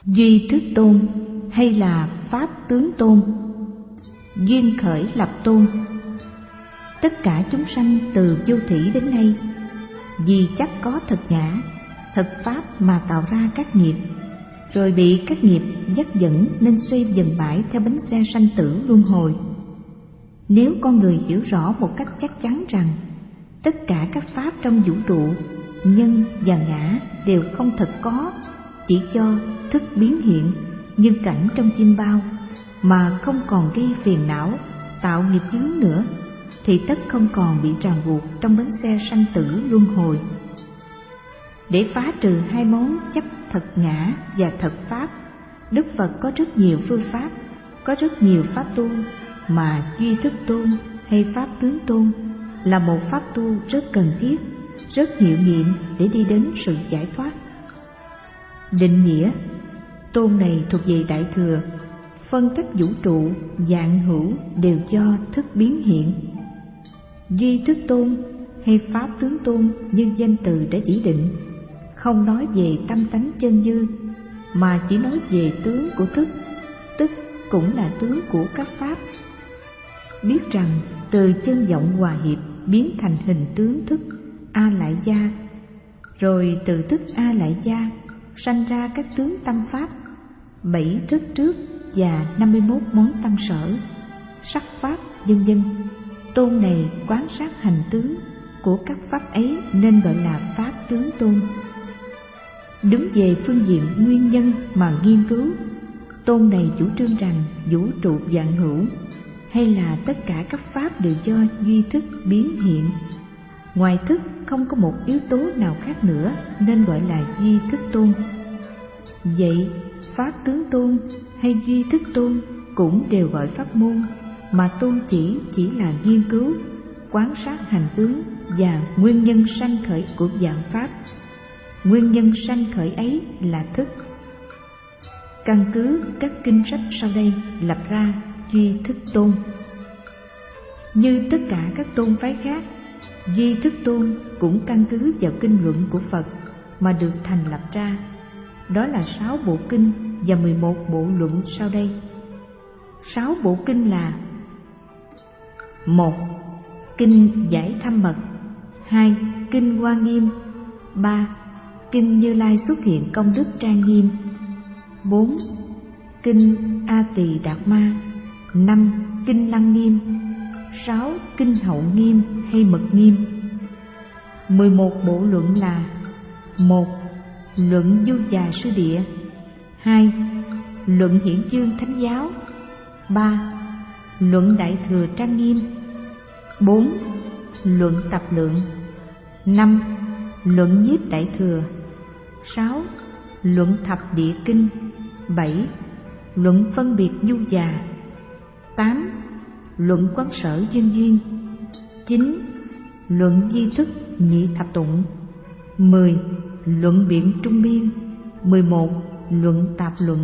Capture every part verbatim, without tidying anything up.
Duy Thức Tôn hay là Pháp Tướng Tôn? Duyên khởi lập tôn. Tất cả chúng sanh từ vô thủy đến nay, vì chắc có thật ngã, thật pháp mà tạo ra các nghiệp, rồi bị các nghiệp dắt dẫn nên xoay vần bãi theo bánh xe sanh tử luân hồi. Nếu con người hiểu rõ một cách chắc chắn rằng tất cả các pháp trong vũ trụ, nhân và ngã đều không thật có, chỉ do thức biến hiện như cảnh trong chim bao, mà không còn gây phiền não, tạo nghiệp chướng nữa, thì tất không còn bị ràng buộc trong bánh xe sanh tử luân hồi. Để phá trừ hai món chấp thật ngã và thật pháp, Đức Phật có rất nhiều phương pháp, có rất nhiều pháp tu, mà Duy Thức Tôn hay Pháp Tướng Tôn là một pháp tu rất cần thiết, rất hiệu nghiệm để đi đến sự giải thoát. Định nghĩa: tôn này thuộc về Đại Thừa, phân cách vũ trụ, vạn hữu đều do thức biến hiện. Duy Thức Tôn hay Pháp Tướng Tôn như danh từ đã chỉ định, không nói về tâm tánh chân như, mà chỉ nói về tướng của thức, tức cũng là tướng của các pháp. Biết rằng từ chân vọng hòa hiệp biến thành hình tướng thức A Lại Gia, rồi từ thức A Lại Gia sanh ra các tướng tâm pháp, bảy thức trước và năm mươi mốt món tâm sở, sắc pháp vân vân. Tôn này quán sát hành tướng của các pháp ấy nên gọi là Pháp Tướng Tôn. Đứng về phương diện nguyên nhân mà nghiên cứu, tôn này chủ trương rằng vũ trụ vạn hữu hay là tất cả các pháp đều do duy thức biến hiện. Ngoài thức không có một yếu tố nào khác nữa nên gọi là Duy Thức Tôn. Vậy Pháp Tướng Tôn hay Duy Thức Tôn cũng đều gọi pháp môn, mà tôn chỉ chỉ là nghiên cứu, quán sát hành tướng và nguyên nhân sanh khởi của vạn pháp. Nguyên nhân sanh khởi ấy là thức. Căn cứ các kinh sách sau đây lập ra Duy Thức Tôn. Như tất cả các tôn phái khác, Duy Thức Tôn cũng căn cứ vào kinh luận của Phật mà được thành lập ra. Đó là sáu bộ kinh và mười một bộ luận sau đây. Sáu bộ kinh là: một. Kinh Giải Thâm Mật. Hai. Kinh Hoa Nghiêm. Ba. Kinh Như Lai Xuất Hiện Công Đức Trang Nghiêm. Bốn. Kinh A Tỳ Đạt Ma. Năm. Kinh Lăng Nghiêm. Sáu. Kinh Hậu Nghiêm hay Mật Nghiêm. Mười một bộ luận là: một. Luận Du Già Sư Địa. Hai. Luận Hiển Dương Thánh Giáo. Ba. Luận Đại Thừa Trang Nghiêm. Bốn. Luận Tập Lượng. Năm. Luận Nhiếp Đại Thừa. Sáu. Luận Thập Địa Kinh. Bảy. Luận Phân Biệt Du Già. Tám. Luận Quán Sở Duyên Duyên. Chín. Luận Di Thức Nhị Thập Tụng. Mười. Luận Biện Trung Biên. Mười một. Luận Tạp Luận.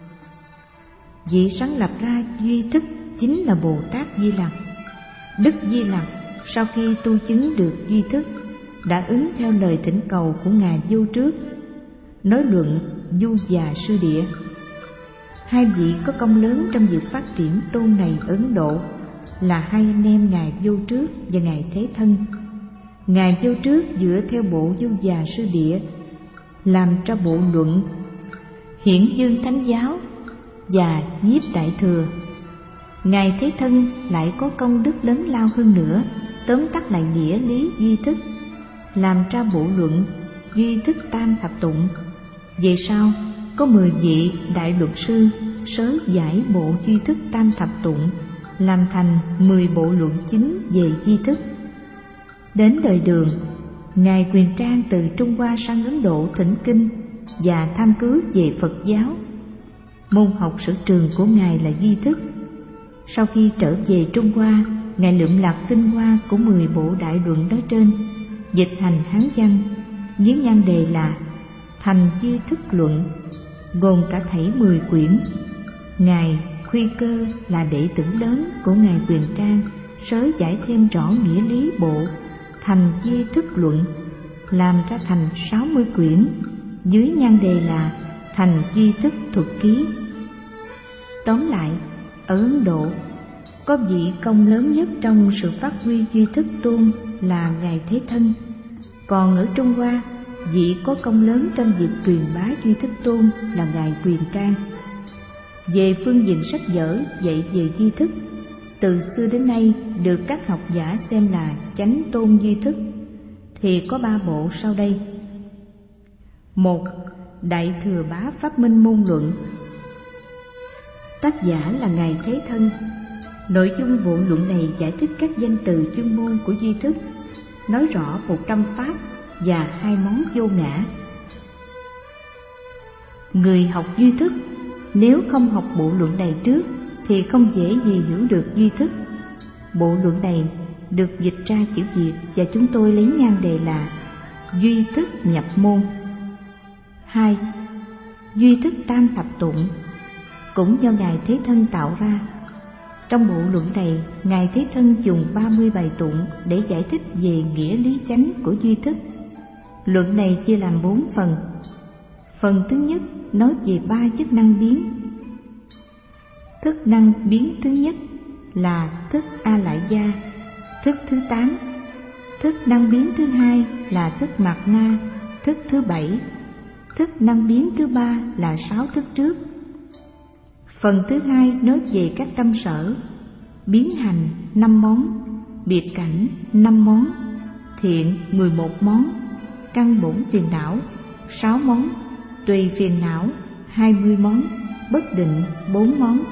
Vị sáng lập ra Duy Thức chính là Bồ Tát Di Lặc. Đức Di Lặc sau khi tu chứng được Duy Thức đã ứng theo lời thỉnh cầu của Ngài Vô Trước, nói luận Du Già Sư Địa. Hai vị có công lớn trong việc phát triển tôn này ở Ấn Độ là hai anh em Ngài Vô Trước và Ngài Thế Thân. Ngài Vô Trước dựa theo bộ Du Già Sư Địa làm ra bộ luận Hiển Dương Thánh Giáo và Nhiếp Đại Thừa. Ngài Thế Thân lại có công đức lớn lao hơn nữa, tóm tắt lại nghĩa lý Duy Thức, làm ra bộ luận Duy Thức Tam Thập Tụng. Về sau có mười vị đại luật sư sớ giải bộ Duy Thức Tam Thập Tụng, làm thành mười bộ luận chính về Duy Thức. Đến đời Đường, Ngài Quyền Trang từ Trung Hoa sang Ấn Độ thỉnh kinh và tham cứu về Phật giáo. Môn học sở trường của Ngài là Duy Thức. Sau khi trở về Trung Hoa, Ngài lượm lặt tinh hoa của mười bộ đại luận nói trên, dịch thành Hán văn, với nhan đề là Thành Duy Thức Luận, gồm cả thảy mười quyển. Ngài Khuy Cơ là đệ tử lớn của Ngài Quyền Trang, sớ giải thêm rõ nghĩa lý bộ Thành Duy Thức Luận, làm ra thành sáu mươi quyển, dưới nhan đề là thành duy thức thuật ký. Tóm lại, ở Ấn Độ có vị công lớn nhất trong sự phát huy duy thức tôn là Ngài Thế Thân, còn ở Trung Hoa, vị có công lớn trong việc truyền bá duy thức tôn là Ngài Quyền Trang. Về phương diện sách vở dạy về duy thức, từ xưa đến nay được các học giả xem là chánh tôn duy thức thì có ba bộ sau đây. Một, Đại Thừa Bá Pháp Minh Môn Luận. Tác giả là Ngài Thế Thân. Nội dung bộ luận này giải thích các danh từ chuyên môn của duy thức, nói rõ một trăm pháp và hai món vô ngã. Người học duy thức nếu không học bộ luận này trước thì không dễ gì hiểu được duy thức. Bộ luận này được dịch ra chữ Việt và chúng tôi lấy nhan đề là Duy thức nhập môn. Hai, Duy thức tam thập tụng cũng do Ngài Thế Thân tạo ra. Trong bộ luận này, Ngài Thế Thân dùng ba mươi bài tụng để giải thích về nghĩa lý chánh của duy thức. Luận này chia làm bốn phần. Phần thứ nhất nói về ba chức năng biến. Thức năng biến thứ nhất là thức A Lại Gia, thức thứ tám. Thức năng biến thứ hai là thức Mạt Na, thức thứ bảy. Thức năng biến thứ ba là sáu thức trước. Phần thứ hai nói về các tâm sở, biến hành năm món, biệt cảnh năm món, thiện mười một món, căn bổn phiền não sáu món, tùy phiền não hai mươi món, bất định bốn món.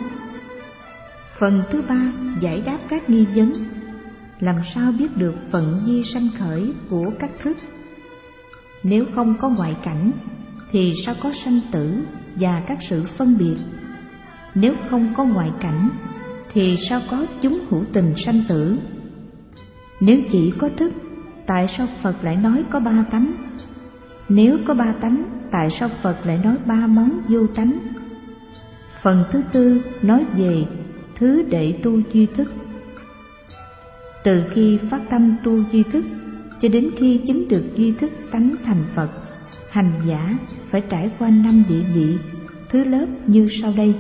Phần thứ ba giải đáp các nghi vấn, làm sao biết được phận vi sanh khởi của các thức. Nếu không có ngoại cảnh thì sao có sanh tử và các sự phân biệt? Nếu không có ngoại cảnh thì sao có chúng hữu tình sanh tử? Nếu chỉ có thức, tại sao Phật lại nói có ba tánh? Nếu có ba tánh, tại sao Phật lại nói ba món vô tánh? Phần thứ tư nói về thứ đệ tu duy thức. Từ khi phát tâm tu duy thức cho đến khi chứng được duy thức tánh thành Phật, hành giả phải trải qua năm địa vị, thứ lớp như sau đây.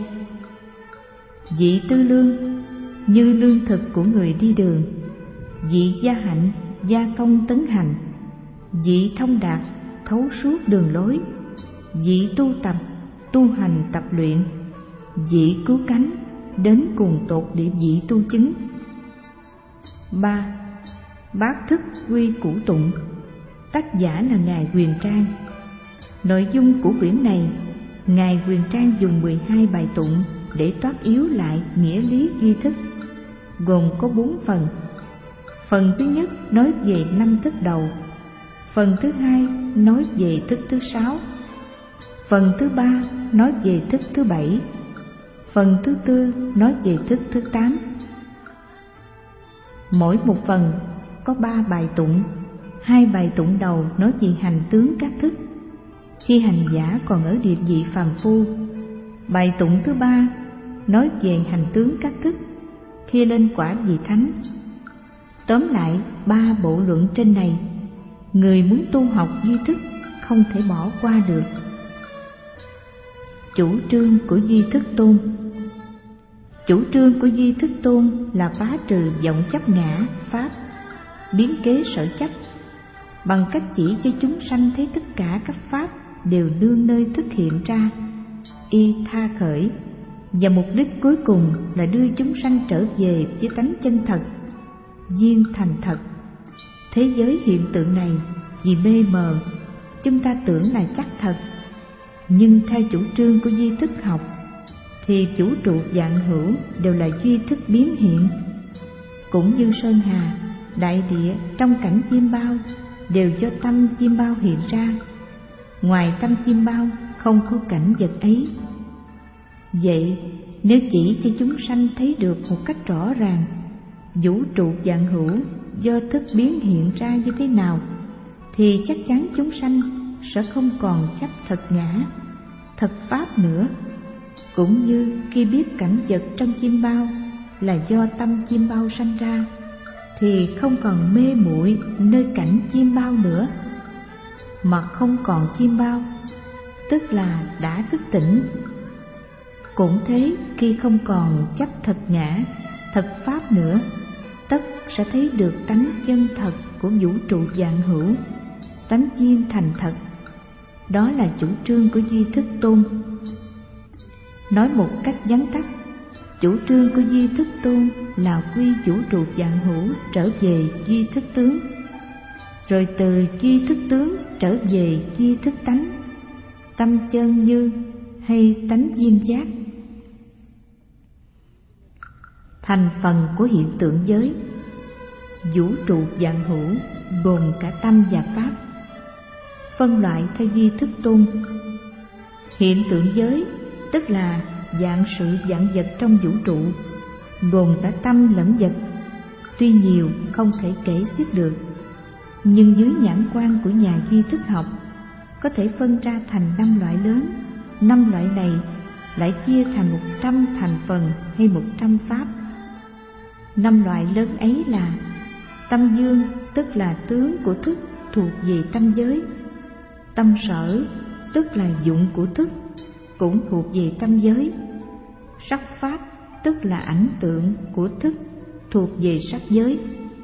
Vị tư lương, như lương thực của người đi đường. Vị gia hạnh, gia công tấn hành. Vị thông đạt, thấu suốt đường lối. Vị tu tập, tu hành tập luyện. Vị cứu cánh, đến cùng tột địa vị tu chứng. Ba. Bát thức quy củ tụng. Tác giả là Ngài Quyền Trang. Nội dung của quyển này, Ngài Quyền Trang dùng mười hai bài tụng để toát yếu lại nghĩa lý duy thức, gồm có bốn phần. Phần thứ nhất nói về năm thức đầu. Phần thứ hai nói về thức thứ sáu. Phần thứ ba nói về thức thứ bảy. Phần thứ tư nói về thức thứ tám. Mỗi một phần có ba bài tụng. Hai bài tụng đầu nói về hành tướng các thức, khi hành giả còn ở địa vị phàm phu. Bài tụng thứ ba nói về hành tướng các thức khi lên quả vị thánh. Tóm lại, ba bộ luận trên này, người muốn tu học duy thức không thể bỏ qua được. Chủ trương của duy thức tôn. Chủ trương của duy thức tôn là phá trừ vọng chấp ngã pháp, biến kế sở chấp, bằng cách chỉ cho chúng sanh thấy tất cả các pháp đều nương nơi thức hiện ra, y tha khởi, và mục đích cuối cùng là đưa chúng sanh trở về với tánh chân thật, viên thành thật. Thế giới hiện tượng này vì mê mờ, chúng ta tưởng là chắc thật, nhưng theo chủ trương của duy thức học thì vũ trụ vạn hữu đều là duy thức biến hiện. Cũng như sơn hà, đại địa trong cảnh chiêm bao đều do tâm chiêm bao hiện ra, ngoài tâm chiêm bao không có cảnh vật ấy. Vậy nếu chỉ cho chúng sanh thấy được một cách rõ ràng vũ trụ vạn hữu do thức biến hiện ra như thế nào, thì chắc chắn chúng sanh sẽ không còn chấp thật ngã, thật pháp nữa. Cũng như khi biết cảnh vật trong chiêm bao là do tâm chiêm bao sanh ra, thì không còn mê muội nơi cảnh chiêm bao nữa. Mà không còn chiêm bao tức là đã thức tỉnh. Cũng thế, khi không còn chấp thật ngã, thật pháp nữa, tất sẽ thấy được tánh chân thật của vũ trụ vạn hữu, tánh duyên thành thật. Đó là chủ trương của Duy Thức Tôn. Nói một cách vắn tắt, chủ trương của Duy Thức Tôn là quy vũ trụ vạn hữu trở về duy thức tướng, rồi từ duy thức tướng trở về duy thức tánh, tâm chân như hay tánh duyên giác. Thành phần của hiện tượng giới. Vũ trụ vạn hữu gồm cả tâm và pháp. Phân loại theo Duy Thức Tôn. Hiện tượng giới tức là vạn sự vạn vật trong vũ trụ, gồm cả tâm lẫn vật. Tuy nhiều không thể kể xiết được, nhưng dưới nhãn quan của nhà duy thức học có thể phân ra thành năm loại lớn. Năm loại này lại chia thành một trăm thành phần hay một trăm pháp. Năm loại lớn ấy là tâm dương, tức là tướng của thức thuộc về tâm giới. Tâm sở, tức là dụng của thức, cũng thuộc về tâm giới. Sắc pháp, tức là ảnh tượng của thức, thuộc về sắc giới.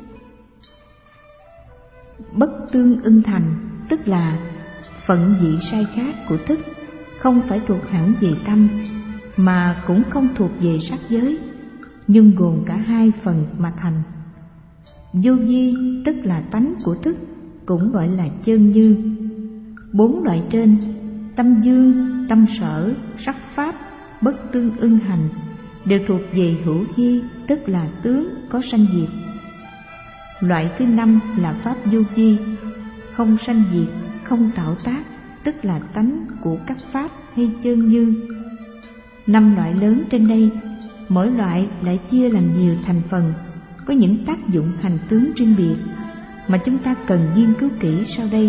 Bất tương ưng thành, tức là phận vị sai khác của thức, không phải thuộc hẳn về tâm, mà cũng không thuộc về sắc giới, nhưng gồm cả hai phần mà thành. Vô vi, tức là tánh của thức, cũng gọi là chân như. Bốn loại trên, tâm dương, tâm sở, sắc pháp, bất tương ưng hành, đều thuộc về hữu vi, tức là tướng có sanh diệt. Loại thứ năm là pháp vô vi, không sanh diệt, không tạo tác, tức là tánh của các pháp hay chân như. Năm loại lớn trên đây, mỗi loại lại chia làm nhiều thành phần, có những tác dụng hành tướng riêng biệt mà chúng ta cần nghiên cứu kỹ sau đây.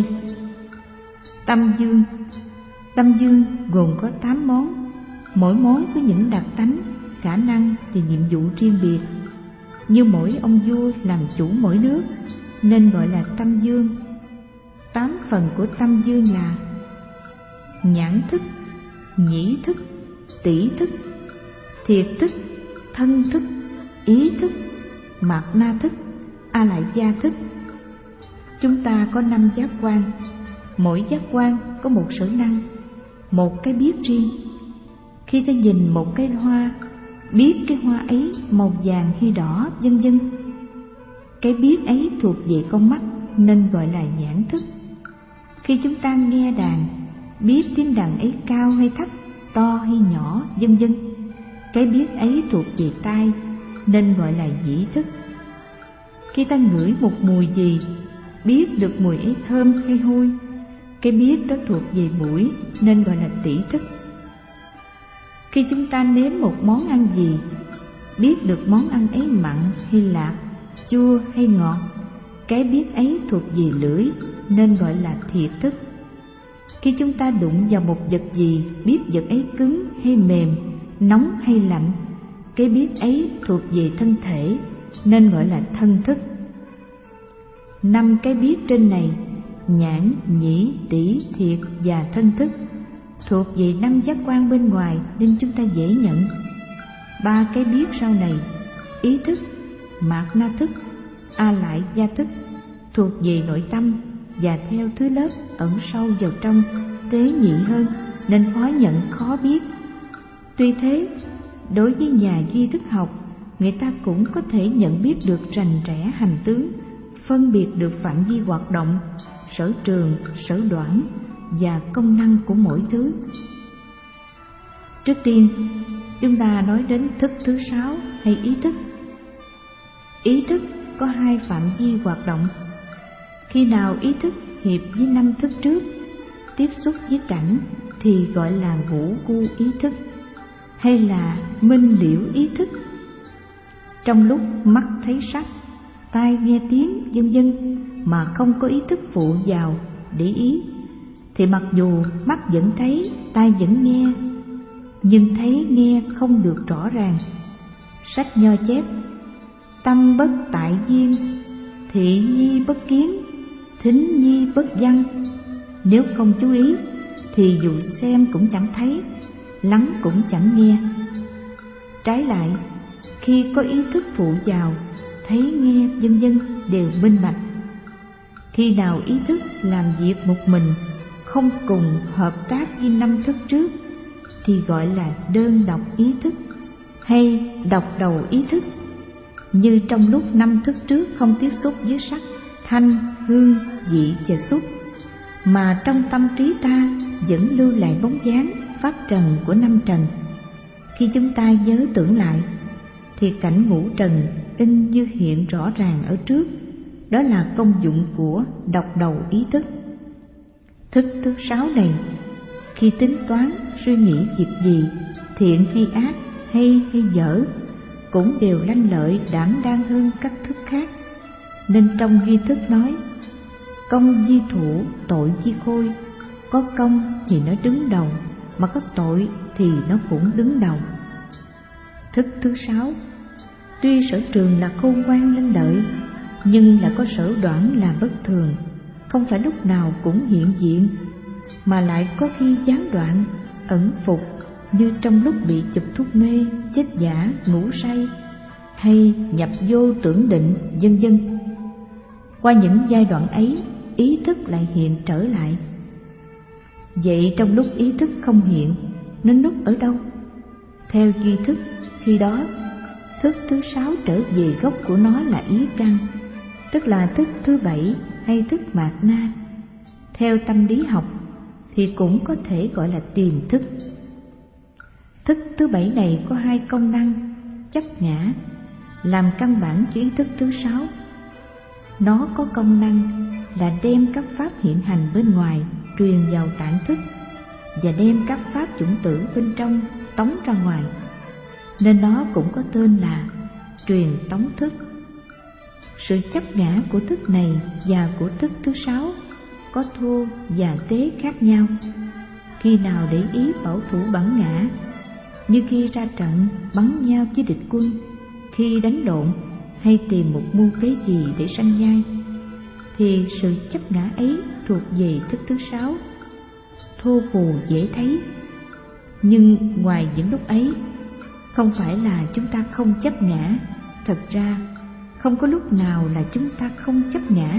Tâm dương. Tâm dương gồm có tám món, mỗi món có những đặc tánh, khả năng và nhiệm vụ riêng biệt. Như mỗi ông vua làm chủ mỗi nước, nên gọi là tâm dương. Tám phần của tâm dương là nhãn thức, nhĩ thức, tỷ thức, thiệt thức, thân thức, ý thức, mạt na thức, a lại gia thức. Chúng ta có năm giác quan, mỗi giác quan có một sở năng, một cái biết riêng. Khi ta nhìn một cây hoa, biết cái hoa ấy màu vàng hay đỏ, vân vân. Cái biết ấy thuộc về con mắt nên gọi là nhãn thức. Khi chúng ta nghe đàn, biết tiếng đàn ấy cao hay thấp, to hay nhỏ, vân vân. Cái biết ấy thuộc về tai nên gọi là nhĩ thức. Khi ta ngửi một mùi gì, biết được mùi ấy thơm hay hôi, cái biết đó thuộc về mũi nên gọi là tỷ thức. Khi chúng ta nếm một món ăn gì, biết được món ăn ấy mặn hay lạc, chua hay ngọt, cái biết ấy thuộc về lưỡi nên gọi là thiệt thức. Khi chúng ta đụng vào một vật gì, biết vật ấy cứng hay mềm, nóng hay lạnh, cái biết ấy thuộc về thân thể nên gọi là thân thức. Năm cái biết trên này, nhãn, nhĩ, tỷ, thiệt và thân thức, thuộc về năm giác quan bên ngoài nên chúng ta dễ nhận. Ba cái biết sau này, ý thức, mạt na thức, a lại gia thức, thuộc về nội tâm và theo thứ lớp ẩn sâu vào trong, tế nhị hơn nên khó nhận khó biết. Tuy thế, đối với nhà duy thức học, người ta cũng có thể nhận biết được rành rẽ hành tướng, phân biệt được phạm vi hoạt động, sở trường, sở đoản và công năng của mỗi thứ. Trước tiên, chúng ta nói đến thức thứ sáu hay ý thức. Ý thức có hai phạm vi hoạt động. Khi nào ý thức hiệp với năm thức trước, tiếp xúc với cảnh thì gọi là ngũ gu ý thức hay là minh liễu ý thức. Trong lúc mắt thấy sắc, tai nghe tiếng, vân vân mà không có ý thức phụ vào để ý, thì mặc dù mắt vẫn thấy, tai vẫn nghe, nhưng thấy nghe không được rõ ràng. Sách Nho chép: tâm bất tại duyên, thị nhi bất kiến, thính nhi bất văn. Nếu không chú ý thì dù xem cũng chẳng thấy, lắng cũng chẳng nghe. Trái lại, khi có ý thức phụ vào, thấy nghe vân vân đều minh bạch. Khi nào ý thức làm việc một mình, không cùng hợp tác với năm thức trước, thì gọi là đơn độc ý thức hay độc đầu ý thức. Như trong lúc năm thức trước không tiếp xúc với sắc, thanh, hương, vị và xúc, mà trong tâm trí ta vẫn lưu lại bóng dáng phát trần của năm trần. Khi chúng ta nhớ tưởng lại, thì cảnh ngũ trần in như hiện rõ ràng ở trước. Đó là công dụng của độc đầu ý thức. Thức thứ sáu này, khi tính toán, suy nghĩ việc gì, thiện hay ác, hay hay dở, cũng đều lanh lợi đảm đang hơn các thức khác. Nên trong duy thức nói, công di thủ, tội di khôi. Có công thì nó đứng đầu, mà có tội thì nó cũng đứng đầu. Thức thứ sáu, tuy sở trường là khôn ngoan lanh lợi, nhưng là có sở đoản là bất thường, không phải lúc nào cũng hiện diện, mà lại có khi gián đoạn, ẩn phục, như trong lúc bị chụp thuốc mê, chết giả, ngủ say, hay nhập vô tưởng định, vân vân. Qua những giai đoạn ấy, ý thức lại hiện trở lại. Vậy trong lúc ý thức không hiện, nó núp ở đâu? Theo duy thức, khi đó thức thứ sáu trở về gốc của nó là ý căn, tức là thức thứ bảy hay thức mạt na. Theo tâm lý học thì cũng có thể gọi là tiềm thức. Thức thứ bảy này có hai công năng chấp ngã, làm căn bản cho ý thức thứ sáu. Nó có công năng là đem các pháp hiện hành bên ngoài truyền vào tạng thức, và đem các pháp chủng tử bên trong tống ra ngoài, nên nó cũng có tên là truyền tống thức. Sự chấp ngã của thức này và của thức thứ sáu có thô và tế khác nhau. Khi nào để ý bảo thủ bản ngã, như khi ra trận bắn nhau với địch quân, khi đánh lộn hay tìm một mưu kế gì để sanh nhai, thì sự chấp ngã ấy thuộc về thức thứ sáu, thô phù dễ thấy. Nhưng ngoài những lúc ấy, không phải là chúng ta không chấp ngã. Thật ra không có lúc nào là chúng ta không chấp ngã.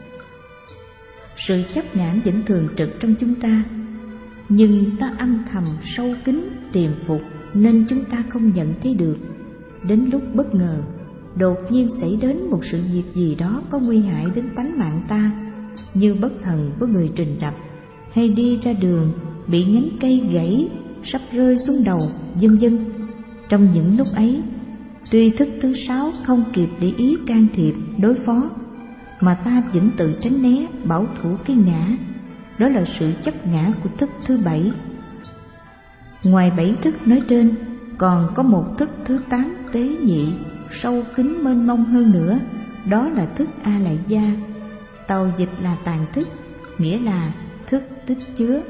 Sự chấp ngã vẫn thường trực trong chúng ta, nhưng ta âm thầm sâu kín tiềm phục, nên chúng ta không nhận thấy được. Đến lúc bất ngờ, đột nhiên xảy đến một sự việc gì đó có nguy hại đến tánh mạng ta, như bất thần có người trình đập, hay đi ra đường bị nhánh cây gãy sắp rơi xuống đầu, vân vân. Trong những lúc ấy, tuy thức thứ sáu không kịp để ý can thiệp đối phó, mà ta vẫn tự tránh né, bảo thủ cái ngã. Đó là sự chấp ngã của thức thứ bảy. Ngoài bảy thức nói trên, còn có một thức thứ tám tế nhị, sâu kín mênh mông hơn nữa. Đó là thức A Lại Gia, tàu dịch là tàng thức, nghĩa là thức tích chứa.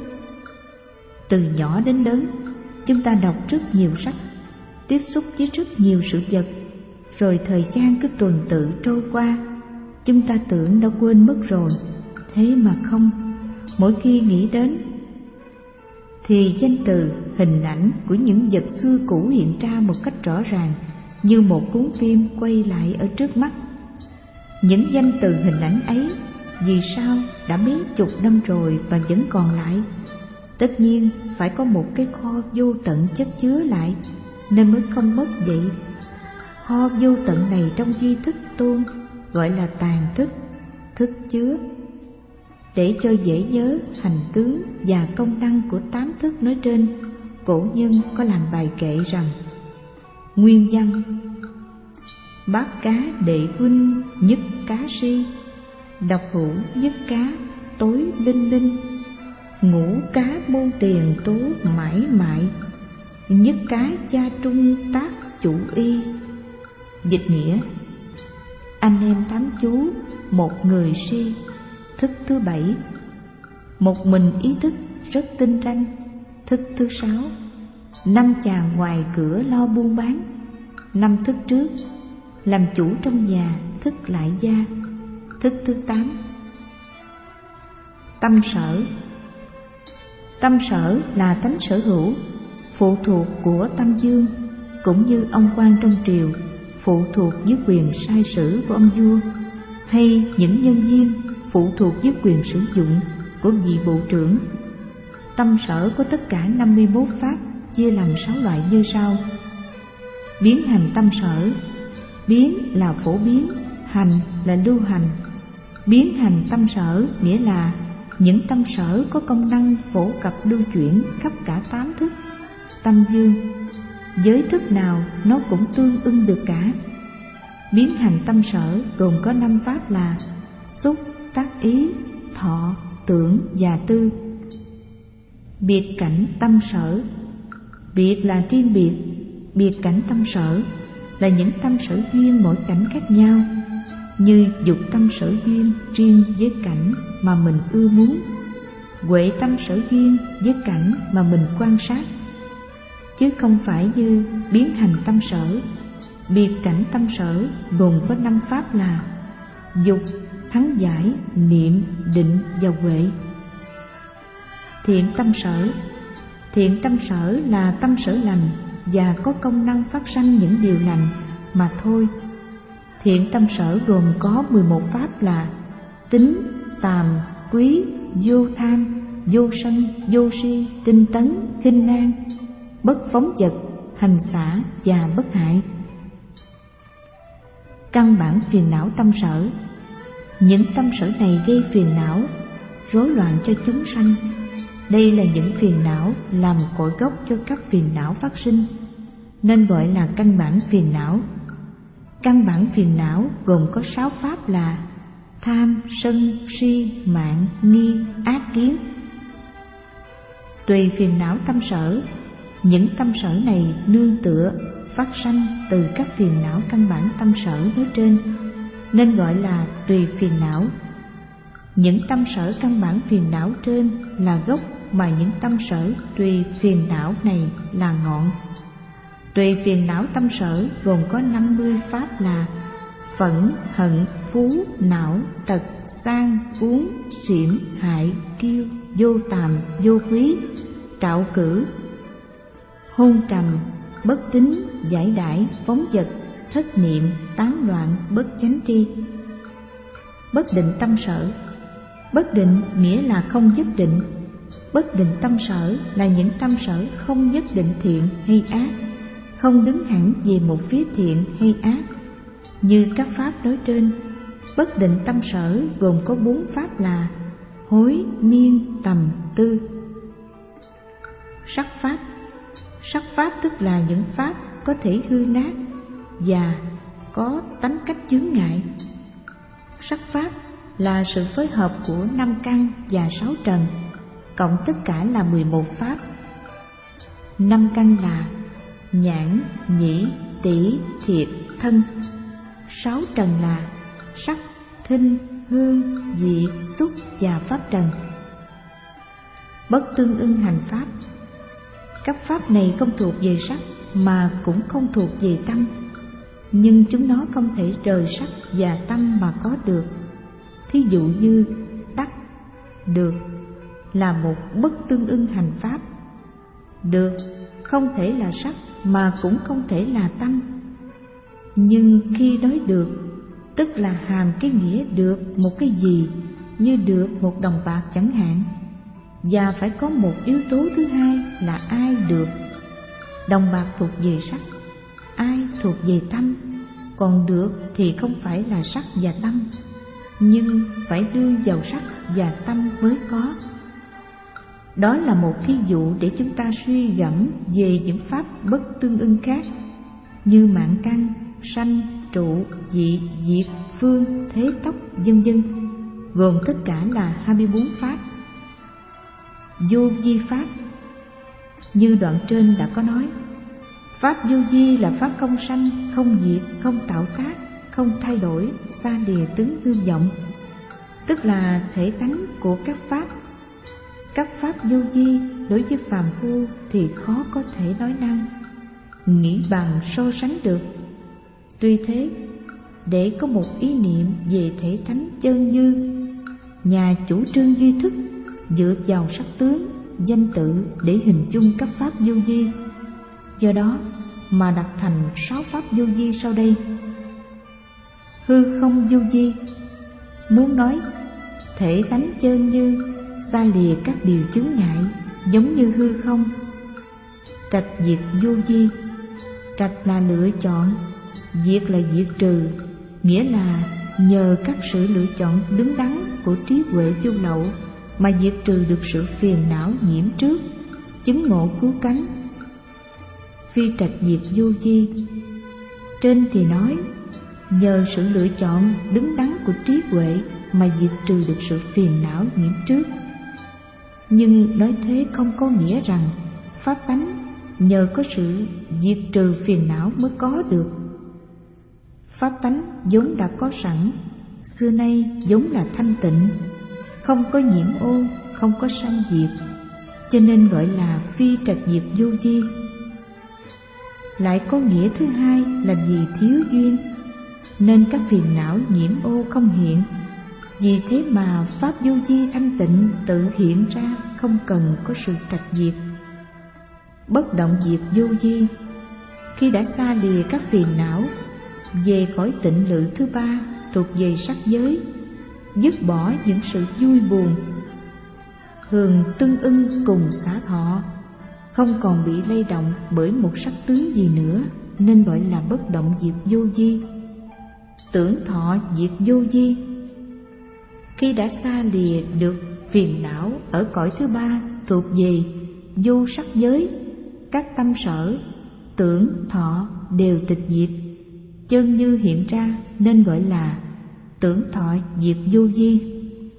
Từ nhỏ đến lớn, chúng ta đọc rất nhiều sách, tiếp xúc với rất nhiều sự vật, rồi thời gian cứ tuần tự trôi qua, chúng ta tưởng đã quên mất rồi. Thế mà không, mỗi khi nghĩ đến thì danh từ, hình ảnh của những vật xưa cũ hiện ra một cách rõ ràng, như một cuốn phim quay lại ở trước mắt. Những danh từ hình ảnh ấy vì sao đã mấy chục năm rồi và vẫn còn lại? Tất nhiên phải có một cái kho vô tận chất chứa lại, nên mới không mất vậy. Kho vô tận này trong duy thức tôn gọi là tàng thức, thức chứa. Để cho dễ nhớ hành tướng và công năng của tám thức nói trên, cổ nhân có làm bài kệ rằng: nguyên văn bát cá đệ huynh nhất cá si, độc hữu nhất cá tối linh linh, ngũ cá môn tiền tố mãi mãi, nhất cá cha trung tác chủ y. Dịch nghĩa: anh em tám chú, một người si. Thức thứ bảy, một mình ý thức rất tinh ranh. Thức thứ sáu, năm chàng ngoài cửa lo buôn bán. Năm thức trước, làm chủ trong nhà, thức lại gia. Thức thứ tám, tâm sở. Tâm sở là tánh sở hữu, phụ thuộc của tâm dương, cũng như ông quan trong triều phụ thuộc dưới quyền sai sử của ông vua, hay những nhân viên phụ thuộc dưới quyền sử dụng của vị bộ trưởng. Tâm sở có tất cả năm mươi mốt pháp, chia làm sáu loại như sau. Biến hành tâm sở. Biến là phổ biến, hành là lưu hành. Biến hành tâm sở nghĩa là những tâm sở có công năng phổ cập lưu chuyển khắp cả tám thức tâm dương, giới thức nào nó cũng tương ưng được cả. Biến hành tâm sở gồm có năm pháp là xúc, tác ý, thọ, tưởng và tư. Biệt cảnh tâm sở. Biệt là riêng biệt, biệt cảnh tâm sở là những tâm sở duyên mỗi cảnh khác nhau, như dục tâm sở duyên riêng với cảnh mà mình ưa muốn, huệ tâm sở duyên với cảnh mà mình quan sát, chứ không phải như biến hành tâm sở. Biệt cảnh tâm sở gồm có năm pháp là dục, thắng giải, niệm, định và huệ. Thiện tâm sở. Thiện tâm sở là tâm sở lành và có công năng phát sanh những điều lành mà thôi. Thiện tâm sở gồm có mười một pháp là tín, tàm, quý, vô tham, vô sân, vô si, tinh tấn, khinh an, bất phóng dật, hành xả và bất hại. Căn bản phiền não tâm sở. Những tâm sở này gây phiền não, rối loạn cho chúng sanh. Đây là những phiền não làm cội gốc cho các phiền não phát sinh, nên gọi là căn bản phiền não. Căn bản phiền não gồm có sáu pháp là tham, sân, si, mạn, nghi, ác kiến. Tùy phiền não tâm sở. Những tâm sở này nương tựa phát sanh từ các phiền não căn bản tâm sở nói trên, nên gọi là tùy phiền não. Những tâm sở căn bản phiền não trên là gốc, mà những tâm sở tùy phiền não này là ngọn. Tùy phiền não tâm sở gồm có năm mươi pháp là phẫn, hận, phú, não, tật, sang, uống, xỉm, hại, kiêu, vô tàm, vô quý, trạo cử, hôn trầm, bất tín, giải đãi, phóng dật, thất niệm, tán loạn, bất chánh tri. Bất định tâm sở. Bất định nghĩa là không nhất định. Bất định tâm sở là những tâm sở không nhất định thiện hay ác, không đứng hẳn về một phía thiện hay ác, như các pháp nói trên. Bất định tâm sở gồm có bốn pháp là hối, miên, tầm, tư. Sắc pháp. Sắc pháp tức là những pháp có thể hư nát và có tánh cách chướng ngại. Sắc pháp là sự phối hợp của năm căn và sáu trần, cộng tất cả là mười một pháp. Năm căn là nhãn, nhĩ, tỷ, thiệt, thân. Sáu trần là sắc, thinh, hương, vị, xúc và pháp trần. Bất tương ưng hành pháp. Các pháp này không thuộc về sắc mà cũng không thuộc về tâm, nhưng chúng nó không thể rời sắc và tâm mà có được. Thí dụ như đắc, được là một bất tương ưng hành pháp. Được không thể là sắc mà cũng không thể là tâm. Nhưng khi nói được, tức là hàm cái nghĩa được một cái gì, như được một đồng bạc chẳng hạn, và phải có một yếu tố thứ hai là ai được. Đồng bạc thuộc về sắc, ai thuộc về tâm, còn được thì không phải là sắc và tâm, nhưng phải đưa vào sắc và tâm mới có. Đó là một thí dụ để chúng ta suy gẫm về những pháp bất tương ưng khác, như mạng căn, sanh, trụ, dị, diệt, phương, thế tốc, vân vân, gồm tất cả là hai mươi bốn pháp. Vô vi pháp. Như đoạn trên đã có nói, pháp vô vi là pháp không sanh, không diệt, không tạo tác, không thay đổi, xa lìa tướng hư vọng, tức là thể tánh của các pháp. Các pháp vô vi đối với phàm phu thì khó có thể nói năng, nghĩ bằng, so sánh được. Tuy thế, để có một ý niệm về thể tánh chân như, nhà chủ trương duy thức dựa vào sắc tướng danh tự để hình dung các pháp vô vi. Do đó mà đặt thành sáu pháp vô vi sau đây. Hư không vô vi, muốn nói thể tánh chân như xa lìa các điều chướng ngại, giống như hư không. Trạch diệt vô vi, trạch là lựa chọn, diệt là diệt trừ, nghĩa là nhờ các sự lựa chọn đứng đắn của trí huệ vô lậu mà diệt trừ được sự phiền não nhiễm trước, chứng ngộ cứu cánh. Phi trạch diệt vô vi, trên thì nói nhờ sự lựa chọn đứng đắn của trí huệ mà diệt trừ được sự phiền não nhiễm trước. Nhưng nói thế không có nghĩa rằng pháp tánh nhờ có sự diệt trừ phiền não mới có được. Pháp tánh vốn đã có sẵn, xưa nay vốn là thanh tịnh, không có nhiễm ô, không có sanh diệt, cho nên gọi là phi trạch diệt vô vi. Lại có nghĩa thứ hai là vì thiếu duyên, nên các phiền não nhiễm ô không hiện. Vì thế mà pháp vô vi thanh tịnh tự hiện ra, không cần có sự trạch diệt. Bất động diệt vô vi, khi đã xa lìa các phiền não, về cõi tịnh lự thứ ba thuộc về sắc giới, dứt bỏ những sự vui buồn, thường tương ưng cùng xả thọ, không còn bị lay động bởi một sắc tướng gì nữa, nên gọi là bất động diệt vô vi. Tưởng thọ diệt vô vi, khi đã xa lìa được phiền não ở cõi thứ ba thuộc về vô sắc giới, các tâm sở, tưởng, thọ đều tịch diệt, chân như hiện ra, nên gọi là tưởng thọ diệt vô vi.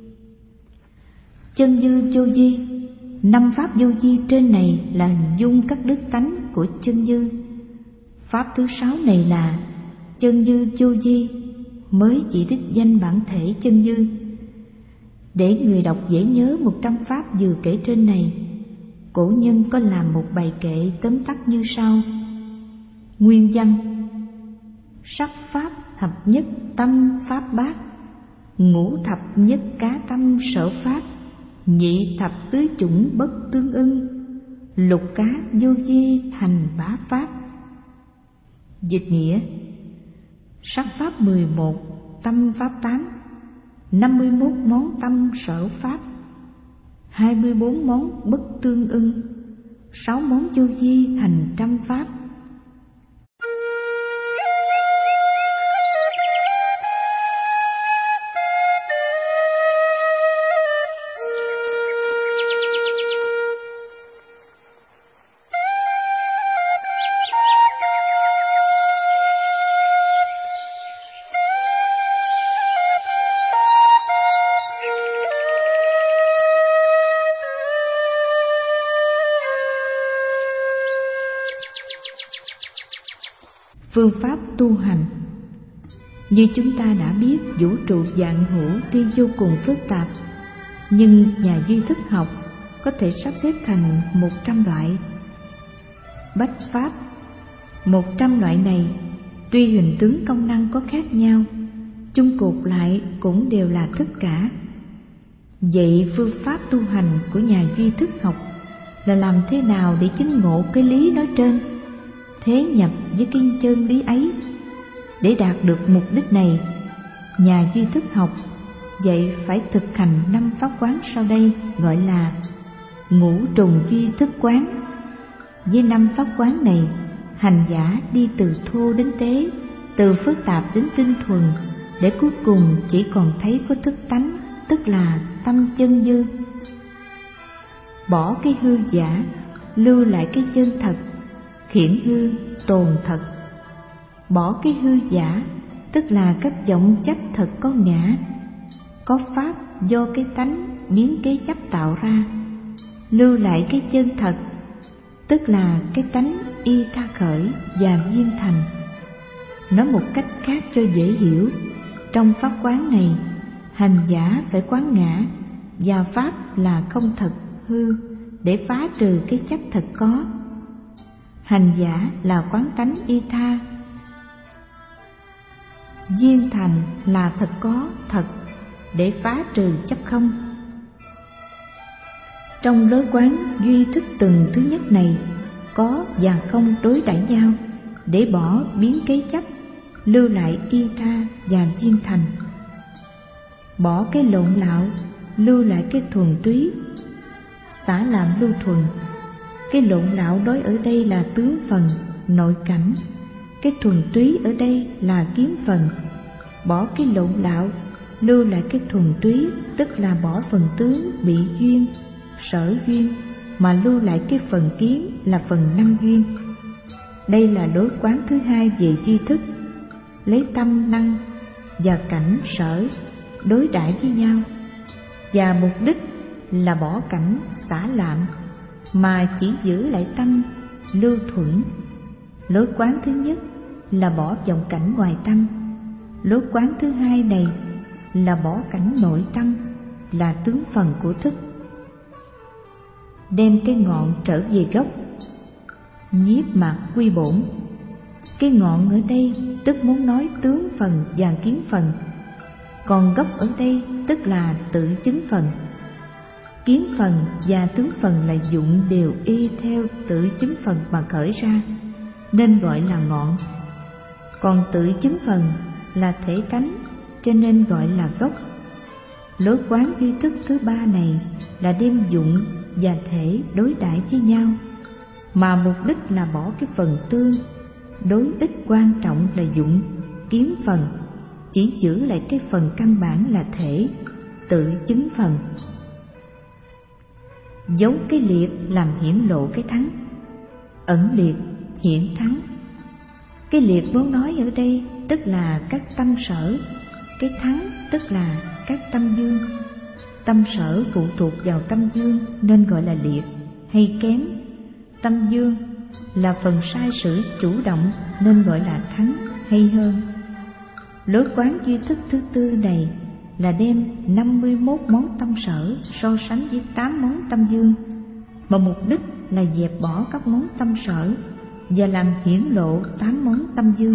Chân như vô vi, năm pháp vô vi trên này là hình dung các đức tánh của chân như. Pháp thứ sáu này là chân như vô vi, mới chỉ đích danh bản thể chân như. Để người đọc dễ nhớ một trăm pháp vừa kể trên này, cổ nhân có làm một bài kệ tóm tắt như sau. Nguyên văn: sắc pháp thập nhất tâm pháp bát, ngũ thập nhất cá tâm sở pháp, nhị thập tứ chủng bất tương ưng, lục cá vô vi thành bá pháp. Dịch nghĩa: sắc pháp mười một, tâm pháp tám, năm mươi mốt món tâm sở pháp, hai mươi bốn món bất tương ưng, sáu món vô vi thành trăm pháp. Phương pháp tu hành. Như chúng ta đã biết, vũ trụ vạn hữu tuy vô cùng phức tạp, nhưng nhà duy thức học có thể sắp xếp thành một trăm loại. Bách pháp, một trăm loại này tuy hình tướng công năng có khác nhau, chung cột lại cũng đều là thức cả. Vậy phương pháp tu hành của nhà duy thức học là làm thế nào để chứng ngộ cái lý nói trên, thế nhập với cái chân lý ấy? Để đạt được mục đích này, nhà duy thức học vậy phải thực hành năm pháp quán sau đây, gọi là ngũ trùng duy thức quán. Với năm pháp quán này, hành giả đi từ thô đến tế, từ phức tạp đến tinh thuần, để cuối cùng chỉ còn thấy có thức tánh, tức là tâm chân như. Bỏ cái hư giả, lưu lại cái chân thật, khiển hư tồn thật. Bỏ cái hư giả, tức là các vọng chấp thật có ngã, có pháp do cái tánh biến kế chấp tạo ra. Lưu lại cái chân thật, tức là cái tánh y tha khởi và viên thành. Nói một cách khác cho dễ hiểu, trong pháp quán này, hành giả phải quán ngã và pháp là không thật hư để phá trừ cái chấp thật có. Hành giả là quán tánh y tha, viên thành là thật có thật để phá trừ chấp không. Trong lối quán duy thức từng thứ nhất này, có và không đối đãi nhau, để bỏ biến kế chấp, lưu lại y tha và viên thành. Bỏ cái lộn lạo, lưu lại cái thuần túy, xả lạm lưu thuần. Cái lộn lạo đối ở đây là tướng phần, nội cảnh. Cái thuần túy ở đây là kiến phần. Bỏ cái lộn lạo, lưu lại cái thuần túy, tức là bỏ phần tướng bị duyên, sở duyên, mà lưu lại cái phần kiến là phần năm duyên. Đây là lối quán thứ hai về duy thức, lấy tâm năng và cảnh sở đối đãi với nhau, và mục đích là bỏ cảnh xả lạm, mà chỉ giữ lại tâm lưu thuẫn. Lối quán thứ nhất là bỏ vọng cảnh ngoài tâm. Lối quán thứ hai này là bỏ cảnh nội tâm, là tướng phần của thức. Đem cái ngọn trở về gốc, nhiếp mạc quy bổn. Cái ngọn ở đây tức muốn nói tướng phần và kiến phần, còn gốc ở đây tức là tự chứng phần. Kiến phần và tướng phần là dụng đều y theo tự chứng phần mà khởi ra, nên gọi là ngọn. Còn tự chứng phần là thể tánh, cho nên gọi là gốc. Lối quán duy thức thứ ba này là đem dụng và thể đối đãi với nhau, mà mục đích là bỏ cái phần tương, đối ích quan trọng là dụng, kiến phần, chỉ giữ lại cái phần căn bản là thể, tự chứng phần. Giống cái liệt làm hiển lộ cái thắng, ẩn liệt hiển thắng. Cái liệt muốn nói ở đây tức là các tâm sở, cái thắng tức là các tâm dương. Tâm sở phụ thuộc vào tâm dương nên gọi là liệt hay kém. Tâm dương là phần sai sử chủ động nên gọi là thắng hay hơn. Lối quán duy thức thứ tư này là đem năm mươi mốt món tâm sở so sánh với tám món tâm dương, mà mục đích là dẹp bỏ các món tâm sở và làm hiển lộ tám món tâm dương.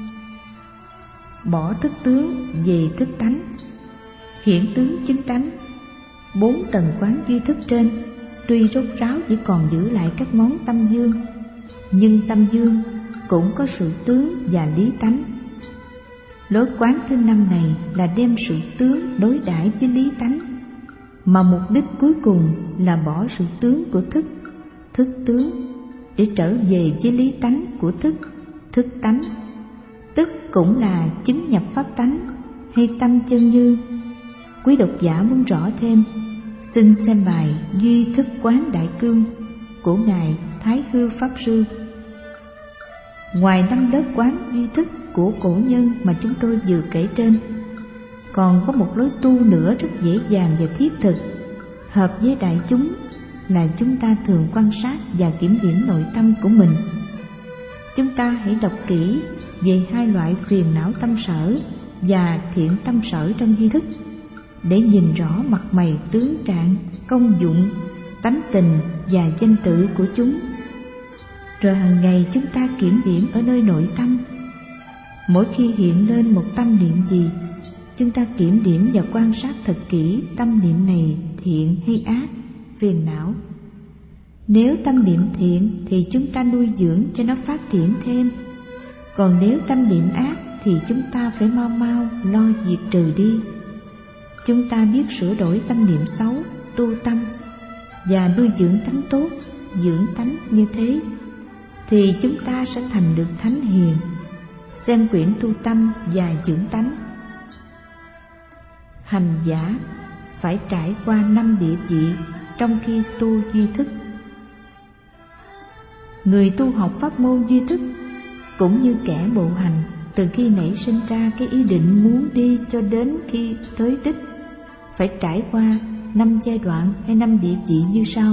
Bỏ thức tướng về thức tánh, hiển tướng chứng tánh. Bốn tầng quán duy thức trên tuy rốt ráo chỉ còn giữ lại các món tâm dương, nhưng tâm dương cũng có sự tướng và lý tánh. Lối quán thứ năm này là đem sự tướng đối đãi với lý tánh, mà mục đích cuối cùng là bỏ sự tướng của thức, thức tướng, để trở về với lý tánh của thức, thức tánh. Tức cũng là chứng nhập pháp tánh hay tâm chân như. Quý độc giả muốn rõ thêm, xin xem bài Duy Thức Quán Đại Cương của Ngài Thái Hư Pháp Sư. Ngoài năm lớp quán duy thức của cổ nhân mà chúng tôi vừa kể trên, còn có một lối tu nữa rất dễ dàng và thiết thực, hợp với đại chúng, là chúng ta thường quan sát và kiểm điểm nội tâm của mình. Chúng ta hãy đọc kỹ về hai loại phiền não tâm sở và thiện tâm sở trong duy thức, để nhìn rõ mặt mày tướng trạng, công dụng, tánh tình và danh tự của chúng. Rồi hàng ngày chúng ta kiểm điểm ở nơi nội tâm. Mỗi khi hiện lên một tâm niệm gì, chúng ta kiểm điểm và quan sát thật kỹ tâm niệm này thiện hay ác, phiền não. Nếu tâm niệm thiện thì chúng ta nuôi dưỡng cho nó phát triển thêm, còn nếu tâm niệm ác thì chúng ta phải mau mau lo diệt trừ đi. Chúng ta biết sửa đổi tâm niệm xấu, tu tâm và nuôi dưỡng tánh tốt, dưỡng tánh như thế, thì chúng ta sẽ thành được thánh hiền. Xem quyển tu tâm và dưỡng tánh. Hành giả phải trải qua năm địa vị trong khi tu duy thức. Người tu học pháp môn duy thức cũng như kẻ bộ hành, từ khi nảy sinh ra cái ý định muốn đi cho đến khi tới đích, phải trải qua năm giai đoạn hay năm địa vị như sau.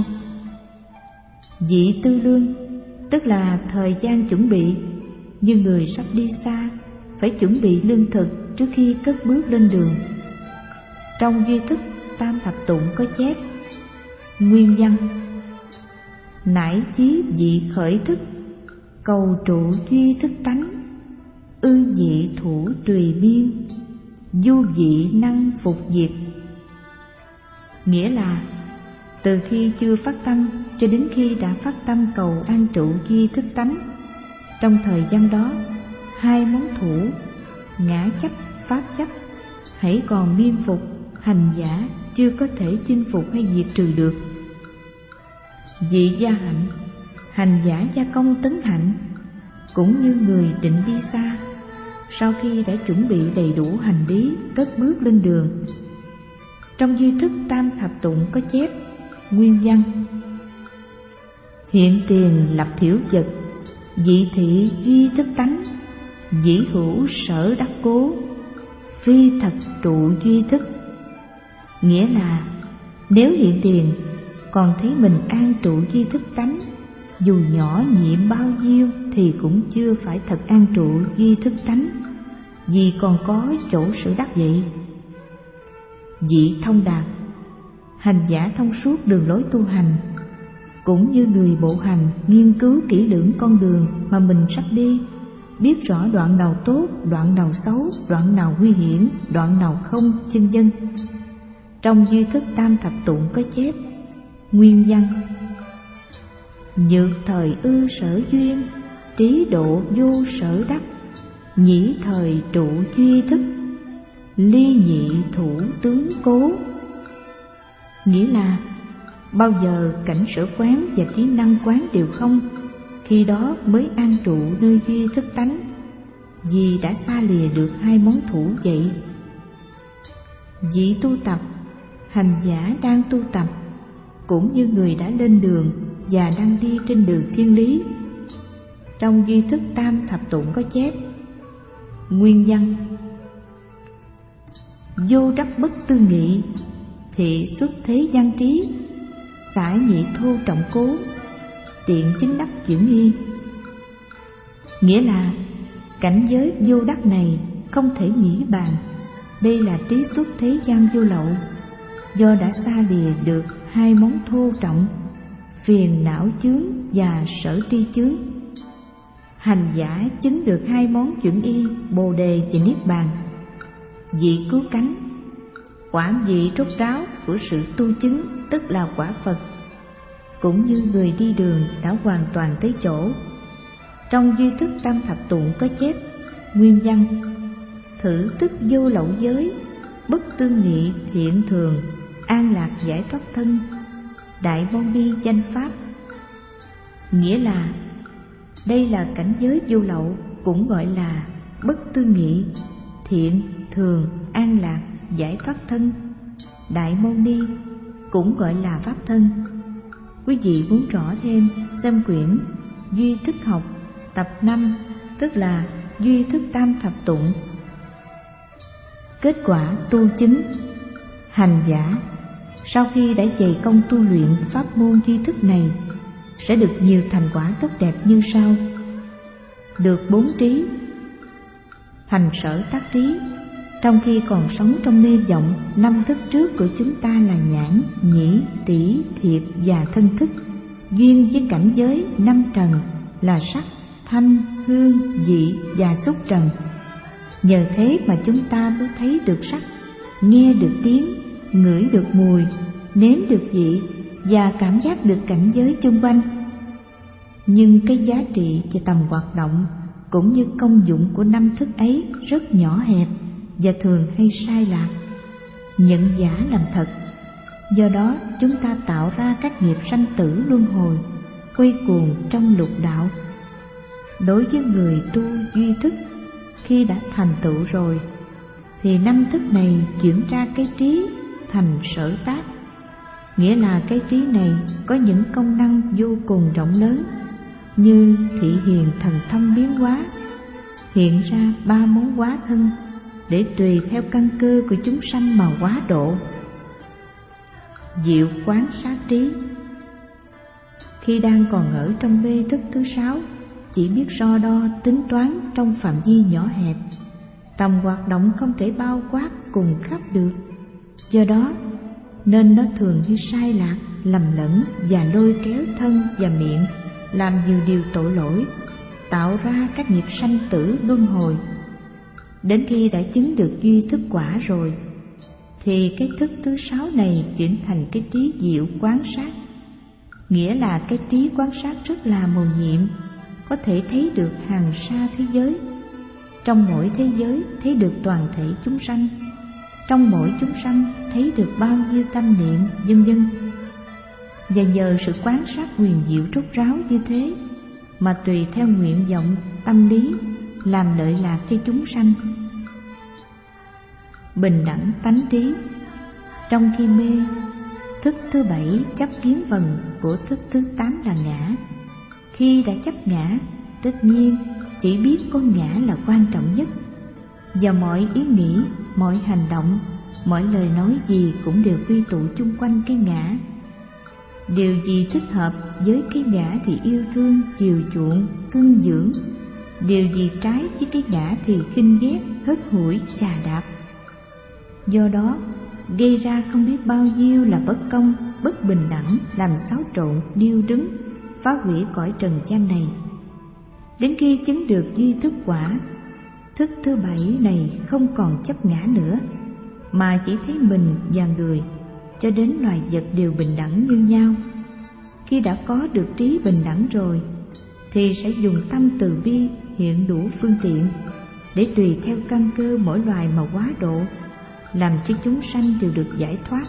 Vị tư lương tức là thời gian chuẩn bị, như người sắp đi xa phải chuẩn bị lương thực trước khi cất bước lên đường. Trong duy thức tam thập tụng có chép nguyên văn: nải chí vị khởi thức, cầu trụ duy thức tánh, ư vị thủ tùy biên, du vị năng phục diệt. Nghĩa là từ khi chưa phát tâm cho đến khi đã phát tâm cầu an trụ duy thức tánh. Trong thời gian đó, hai món thủ ngã chấp, pháp chấp hãy còn nghiêm phục, hành giả chưa có thể chinh phục hay diệt trừ được. Vị gia hạnh, hành giả gia công tấn hạnh, cũng như người định đi xa, sau khi đã chuẩn bị đầy đủ hành lý cất bước lên đường. Trong duy thức tam thập tụng có chép nguyên văn: hiện tiền lập thiểu vật, dị thị duy thức tánh, dĩ hữu sở đắc cố, phi thật trụ duy thức. Nghĩa là nếu hiện tiền còn thấy mình an trụ duy thức tánh, dù nhỏ nhiệm bao nhiêu thì cũng chưa phải thật an trụ duy thức tánh, vì còn có chỗ sở đắc vậy. Vị thông đạt, hành giả thông suốt đường lối tu hành, cũng như người bộ hành nghiên cứu kỹ lưỡng con đường mà mình sắp đi, biết rõ đoạn nào tốt, đoạn nào xấu, đoạn nào nguy hiểm, đoạn nào không, vân vân. Trong duy thức tam thập tụng có chép nguyên văn: nhược thời ư sở duyên, trí độ vô sở đắc, nhĩ thời trụ duy thức, ly nhị thủ tướng cố. Nghĩa là bao giờ cảnh sở quán và trí năng quán đều không, khi đó mới an trụ nơi duy thức tánh, vì đã xa lìa được hai món thủ vậy. Vị tu tập, hành giả đang tu tập, cũng như người đã lên đường và đang đi trên đường thiên lý. Trong duy thức tam thập tụng có chép nguyên văn: vô đắc bất tư nghị, thị xuất thế gian trí, xả nhị thô trọng cố, tiện chính đắc chuyển nghi. Nghĩa là cảnh giới vô đắc này không thể nghĩ bàn, đây là trí xuất thế gian vô lậu, do đã xa lìa được hai món thô trọng, phiền não chướng và sở tri chướng. Hành giả chứng được hai món chuyển y, bồ đề và niết bàn. Vị cứu cánh, quả vị rốt ráo của sự tu chứng, tức là quả Phật, cũng như người đi đường đã hoàn toàn tới chỗ. Trong duy thức tam thập tụng có chép nguyên văn: thử tức vô lậu giới, bất tư nghị thiện thường, an lạc giải thoát thân, đại môn ni danh pháp. Nghĩa là đây là cảnh giới vô lậu, cũng gọi là bất tư nghị, thiện thường, an lạc giải thoát thân, đại môn ni, cũng gọi là pháp thân. Quý vị muốn rõ thêm, xem quyển Duy Thức Học tập năm, tức là Duy Thức Tam Thập Tụng. Kết quả tu chứng. Hành giả sau khi đã dày công tu luyện pháp môn duy thức này sẽ được nhiều thành quả tốt đẹp như sau: được bốn trí, thành sở tác trí. Trong khi còn sống trong mê vọng, năm thức trước của chúng ta là nhãn, nhĩ, tỷ, thiệt và thân thức, duyên với cảnh giới năm trần là sắc, thanh, hương, vị và xúc trần. Nhờ thế mà chúng ta mới thấy được sắc, nghe được tiếng, ngửi được mùi, nếm được vị và cảm giác được cảnh giới chung quanh. Nhưng cái giá trị và tầm hoạt động cũng như công dụng của năm thức ấy rất nhỏ hẹp và thường hay sai lạc, nhận giả làm thật. Do đó chúng ta tạo ra các nghiệp sanh tử luân hồi, quay cuồng trong lục đạo. Đối với người tu duy thức, khi đã thành tựu rồi thì năm thức này chuyển ra cái trí thành sở tác. Nghĩa là cái trí này có những công năng vô cùng rộng lớn, như thị hiền thần thông biến hóa, hiện ra ba món hóa thân để tùy theo căn cơ của chúng sanh mà hóa độ. Diệu quán sát trí. Khi đang còn ở trong mê thức thứ sáu, chỉ biết so đo tính toán trong phạm vi nhỏ hẹp, tầm hoạt động không thể bao quát cùng khắp được. Do đó nên nó thường hay sai lạc, lầm lẫn và lôi kéo thân và miệng làm nhiều điều tội lỗi, tạo ra các nghiệp sanh tử luân hồi. Đến khi đã chứng được duy thức quả rồi thì cái thức thứ sáu này chuyển thành cái trí diệu quán sát. Nghĩa là cái trí quan sát rất là mầu nhiệm, có thể thấy được hàng sa thế giới. Trong mỗi thế giới thấy được toàn thể chúng sanh, trong mỗi chúng sanh thấy được bao nhiêu tâm niệm, vân vân. Và nhờ sự quán sát huyền diệu rốt ráo như thế mà tùy theo nguyện vọng tâm lý làm lợi lạc cho chúng sanh. Bình đẳng tánh trí. Trong khi mê, thức thứ bảy chấp kiến phần của thức thứ tám là ngã. Khi đã chấp ngã, tất nhiên chỉ biết con ngã là quan trọng nhất, và mọi ý nghĩ, mọi hành động, mọi lời nói gì cũng đều quy tụ chung quanh cái ngã. Điều gì thích hợp với cái ngã thì yêu thương, chiều chuộng, cưng dưỡng. Điều gì trái với cái ngã thì khinh ghét, hớt hủi, chà đạp. Do đó gây ra không biết bao nhiêu là bất công, bất bình đẳng, làm xáo trộn, điêu đứng, phá hủy cõi trần gian này. Đến khi chứng được duy thức quả, thức thứ bảy này không còn chấp ngã nữa, mà chỉ thấy mình và người cho đến loài vật đều bình đẳng như nhau. Khi đã có được trí bình đẳng rồi thì sẽ dùng tâm từ bi hiện đủ phương tiện để tùy theo căn cơ mỗi loài mà quá độ, làm cho chúng sanh đều được giải thoát.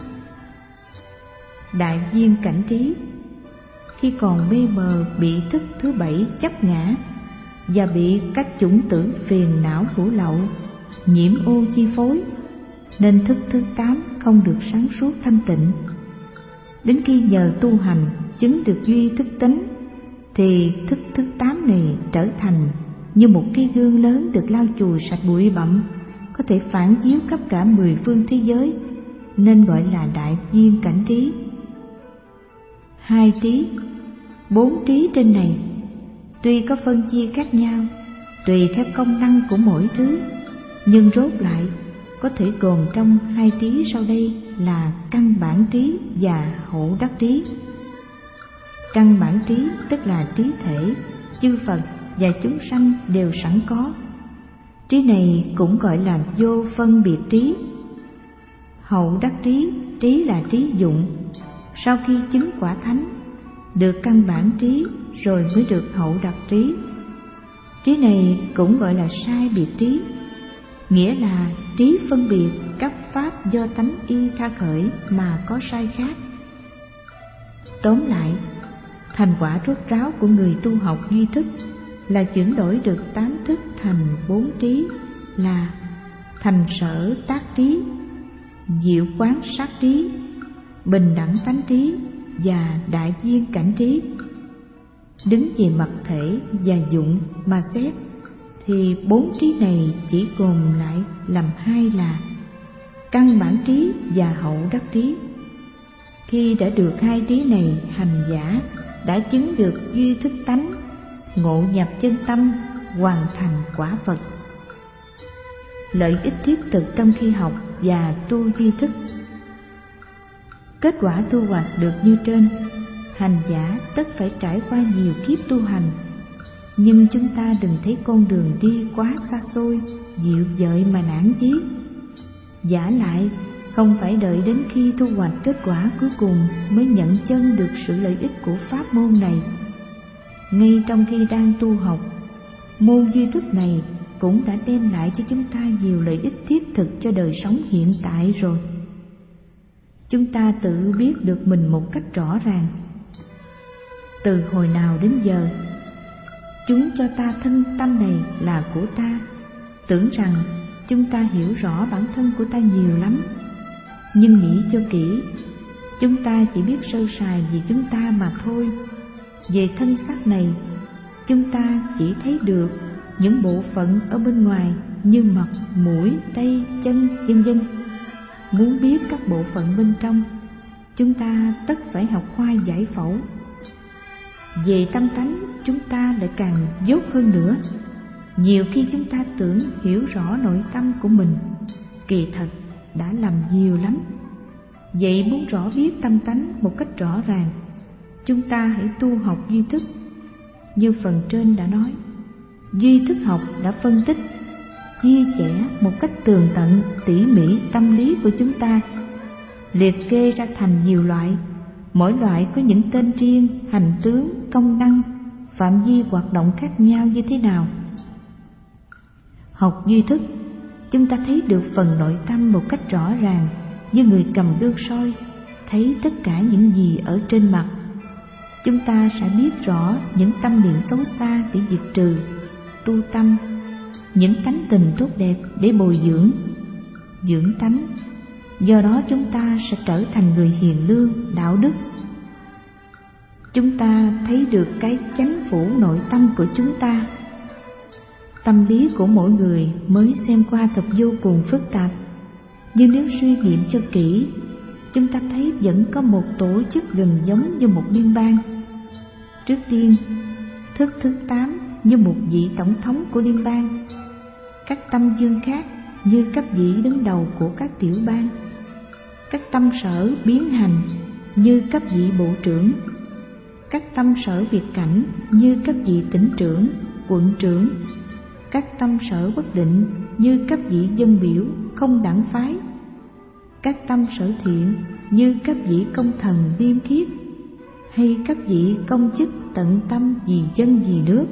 Đại viên cảnh trí. Khi còn mê mờ bị thức thứ bảy chấp ngã và bị các chủng tử phiền não hữu lậu nhiễm ô chi phối, nên thức thứ tám không được sáng suốt thanh tịnh. Đến khi nhờ tu hành chứng được duy thức tánh thì thức thứ tám này trở thành như một cái gương lớn được lau chùi sạch bụi bặm, có thể phản chiếu khắp cả mười phương thế giới, nên gọi là đại viên cảnh trí. Hai trí, bốn trí trên này tuy có phân chia khác nhau tùy theo công năng của mỗi thứ, nhưng rốt lại có thể gồm trong hai trí sau đây là căn bản trí và hậu đắc trí. Căn bản trí tức là trí thể, chư Phật và chúng sanh đều sẵn có. Trí này cũng gọi là vô phân biệt trí. Hậu đắc trí, trí là trí dụng. Sau khi chứng quả thánh, được căn bản trí rồi mới được hậu đắc trí. Trí này cũng gọi là sai biệt trí, nghĩa là trí phân biệt các pháp do tánh y tha khởi mà có sai khác. Tóm lại, thành quả rốt ráo của người tu học duy thức là chuyển đổi được tám thức thành bốn trí, là thành sở tác trí, diệu quán sát trí, bình đẳng tánh trí và đại viên cảnh trí. Đứng về mặt thể và dụng mà xét thì bốn trí này chỉ gồm lại làm hai là căn bản trí và hậu đắc trí. Khi đã được hai trí này, hành giả đã chứng được duy thức tánh, ngộ nhập chân tâm, hoàn thành quả Phật. Lợi ích thiết thực trong khi học và tu duy thức. Kết quả thu hoạch được như trên, hành giả tất phải trải qua nhiều kiếp tu hành, nhưng chúng ta đừng thấy con đường đi quá xa xôi, dịu dợi mà nản chí. Giả lại, không phải đợi đến khi thu hoạch kết quả cuối cùng mới nhận chân được sự lợi ích của pháp môn này. Ngay trong khi đang tu học, môn duy thức này cũng đã đem lại cho chúng ta nhiều lợi ích thiết thực cho đời sống hiện tại rồi. Chúng ta tự biết được mình một cách rõ ràng. Từ hồi nào đến giờ, chúng cho ta thân tâm này là của ta, tưởng rằng chúng ta hiểu rõ bản thân của ta nhiều lắm. Nhưng nghĩ cho kỹ, chúng ta chỉ biết sơ sài về chúng ta mà thôi. Về thân xác này, chúng ta chỉ thấy được những bộ phận ở bên ngoài như mặt, mũi, tay, chân, vân vân. Muốn biết các bộ phận bên trong, chúng ta tất phải học khoa giải phẫu. Về tâm tánh, chúng ta lại càng dốt hơn nữa. Nhiều khi chúng ta tưởng hiểu rõ nội tâm của mình, kỳ thật đã lầm nhiều lắm. Vậy muốn rõ biết tâm tánh một cách rõ ràng, chúng ta hãy tu học duy thức. Như phần trên đã nói, duy thức học đã phân tích chia sẻ một cách tường tận tỉ mỉ tâm lý của chúng ta, liệt kê ra thành nhiều loại, mỗi loại có những tên riêng, hành tướng, công năng, phạm vi hoạt động khác nhau như thế nào. Học duy thức, chúng ta thấy được phần nội tâm một cách rõ ràng, như người cầm gương soi thấy tất cả những gì ở trên mặt. Chúng ta sẽ biết rõ những tâm niệm xấu xa để diệt trừ, tu tâm, những tánh tình tốt đẹp để bồi dưỡng, dưỡng tánh. Do đó chúng ta sẽ trở thành người hiền lương, đạo đức. Chúng ta thấy được cái chánh phủ nội tâm của chúng ta. Tâm lý của mỗi người mới xem qua thật vô cùng phức tạp, nhưng nếu suy nghiệm cho kỹ, chúng ta thấy vẫn có một tổ chức gần giống như một liên bang. Trước tiên, thức thứ tám như một vị tổng thống của liên bang, các tâm dương khác như các vị đứng đầu của các tiểu bang, các tâm sở biến hành như các vị bộ trưởng, các tâm sở biệt cảnh như các vị tỉnh trưởng, quận trưởng, các tâm sở bất định như các vị dân biểu không đảng phái, các tâm sở thiện như các vị công thần liêm khiết, hay các vị công chức tận tâm vì dân vì nước.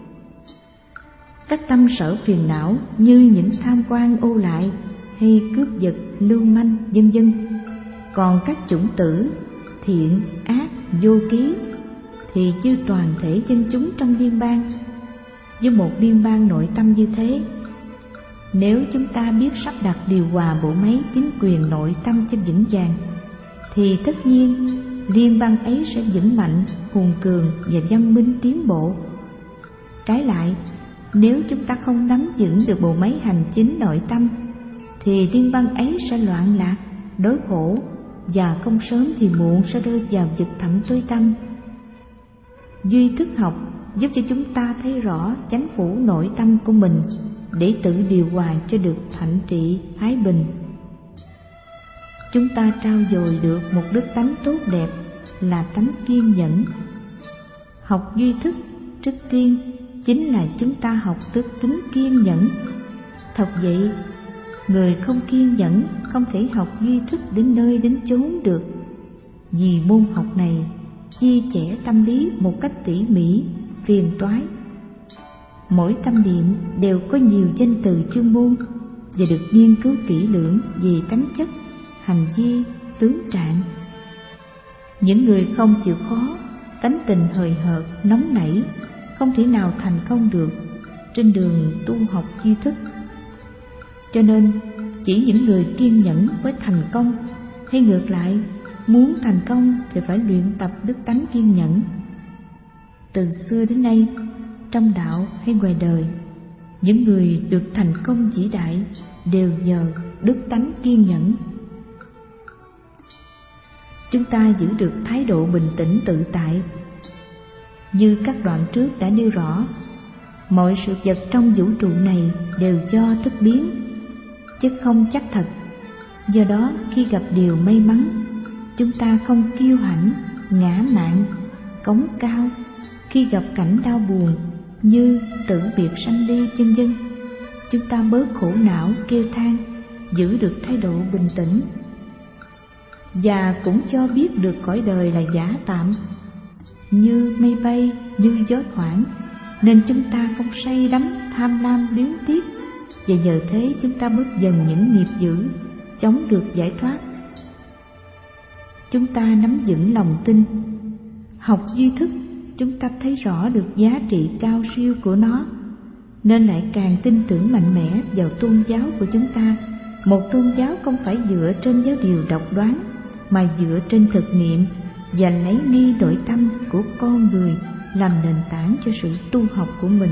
Các tâm sở phiền não như những tham quan ô lại hay cướp giật lưu manh vân vân. Còn các chủng tử thiện ác vô ký thì như toàn thể dân chúng trong liên bang. Với một liên bang nội tâm như thế, nếu chúng ta biết sắp đặt điều hòa bộ máy chính quyền nội tâm cho vững vàng, thì tất nhiên liên bang ấy sẽ vững mạnh, hùng cường và văn minh tiến bộ. Trái lại, nếu chúng ta không nắm vững được bộ máy hành chính nội tâm, thì liên bang ấy sẽ loạn lạc, đói khổ, và không sớm thì muộn sẽ rơi vào vực thẳm tối tăm. Duy thức học giúp cho chúng ta thấy rõ chánh phủ nội tâm của mình để tự điều hòa cho được thạnh trị, thái bình. Chúng ta trao dồi được một đức tánh tốt đẹp là tánh kiên nhẫn. Học duy thức trước tiên chính là chúng ta học đức tính kiên nhẫn. Thật vậy, người không kiên nhẫn không thể học duy thức đến nơi đến chốn được. Vì môn học này chia sẻ tâm lý một cách tỉ mỉ, phiền toái. Mỗi tâm niệm đều có nhiều danh từ chuyên môn và được nghiên cứu kỹ lưỡng về tánh chất, hành vi, tướng trạng. Những người không chịu khó, tánh tình hời hợt, nóng nảy, không thể nào thành công được trên đường tu học duy thức. Cho nên, chỉ những người kiên nhẫn mới thành công, hay ngược lại, muốn thành công thì phải luyện tập đức tánh kiên nhẫn. Từ xưa đến nay, trong đạo hay ngoài đời, những người được thành công vĩ đại đều nhờ đức tánh kiên nhẫn. Chúng ta giữ được thái độ bình tĩnh tự tại. Như các đoạn trước đã nêu rõ, mọi sự vật trong vũ trụ này đều do thức biến, chứ không chắc thật. Do đó khi gặp điều may mắn, chúng ta không kiêu hãnh, ngã mạn, cống cao. Khi gặp cảnh đau buồn như tử biệt sanh ly vân vân, chúng ta bớt khổ não kêu than, giữ được thái độ bình tĩnh. Và cũng cho biết được cõi đời là giả tạm, như mây bay, như gió thoảng, nên chúng ta không say đắm tham lam luyến tiếc, và nhờ thế chúng ta bớt dần những nghiệp dữ, chống được giải thoát. Chúng ta nắm vững lòng tin. Học duy thức, chúng ta thấy rõ được giá trị cao siêu của nó, nên lại càng tin tưởng mạnh mẽ vào tôn giáo của chúng ta. Một tôn giáo không phải dựa trên giáo điều độc đoán, mà dựa trên thực nghiệm và lấy nghi nội tâm của con người làm nền tảng cho sự tu học của mình.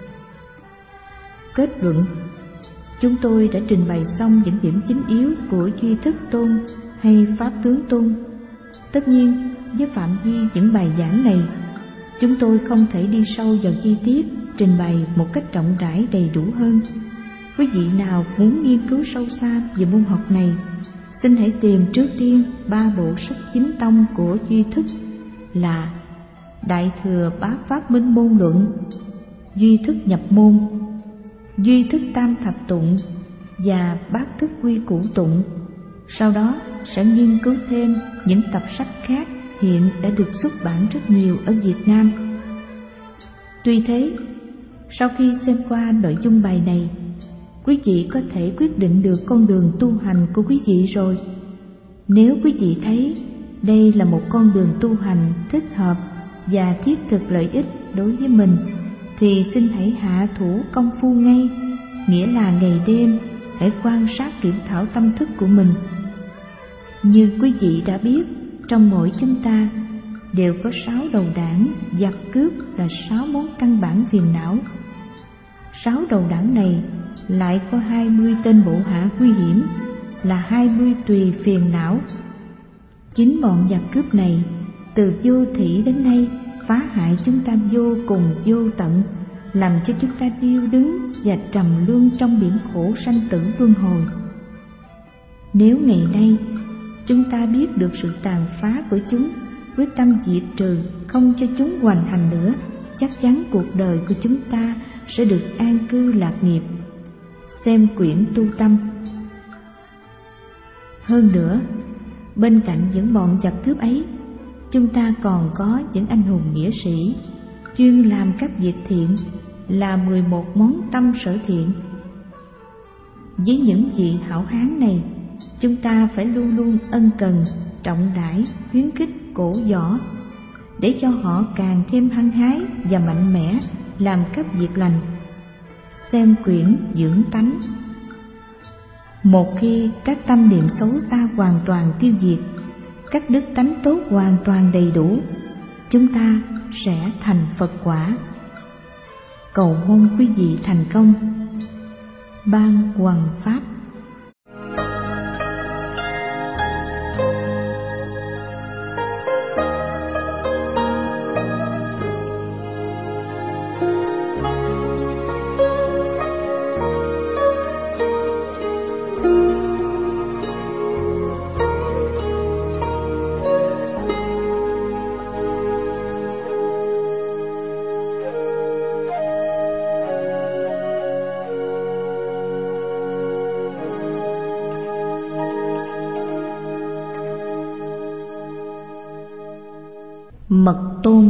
Kết luận, chúng tôi đã trình bày xong những điểm chính yếu của duy thức tôn hay pháp tướng tôn. Tất nhiên, với phạm vi những bài giảng này, chúng tôi không thể đi sâu vào chi tiết, trình bày một cách rộng rãi đầy đủ hơn. Quý vị nào muốn nghiên cứu sâu xa về môn học này, xin hãy tìm trước tiên ba bộ sách chính tông của duy thức là Đại thừa Bá Pháp Minh Môn Luận, Duy thức nhập môn, duy thức tam thập tụng và bát thức quy củ tụng. Sau đó sẽ nghiên cứu thêm những tập sách khác hiện đã được xuất bản rất nhiều ở Việt Nam. Tuy thế, sau khi xem qua nội dung bài này, quý vị có thể quyết định được con đường tu hành của quý vị rồi. Nếu quý vị thấy đây là một con đường tu hành thích hợp và thiết thực lợi ích đối với mình, thì xin hãy hạ thủ công phu ngay, nghĩa là ngày đêm hãy quan sát kiểm thảo tâm thức của mình. Như quý vị đã biết, trong mỗi chúng ta đều có sáu đầu đảng, giặc cướp là sáu món căn bản phiền não. Sáu đầu đảng này lại có hai mươi tên bộ hạ nguy hiểm là hai mươi tùy phiền não. Chính bọn giặc cướp này từ vô thỉ đến nay phá hại chúng ta vô cùng vô tận, làm cho chúng ta điêu đứng và trầm luân trong biển khổ sanh tử luân hồi. Nếu ngày nay chúng ta biết được sự tàn phá của chúng, quyết tâm diệt trừ, không cho chúng hoành hành nữa, chắc chắn cuộc đời của chúng ta sẽ được an cư lạc nghiệp. Xem quyển Tu Tâm. Hơn nữa, bên cạnh những bọn giặc cướp ấy, chúng ta còn có những anh hùng nghĩa sĩ chuyên làm các việc thiện, là mười một món tâm sở thiện. Với những vị hảo hán này, chúng ta phải luôn luôn ân cần, trọng đãi, khuyến khích, cổ võ, để cho họ càng thêm hăng hái và mạnh mẽ làm các việc lành. Xem quyển Dưỡng Tánh. Một khi các tâm niệm xấu xa hoàn toàn tiêu diệt, các đức tánh tốt hoàn toàn đầy đủ, chúng ta sẽ thành Phật quả. Cầu mong quý vị thành công. Ban Hoằng Pháp. Mật Tôn.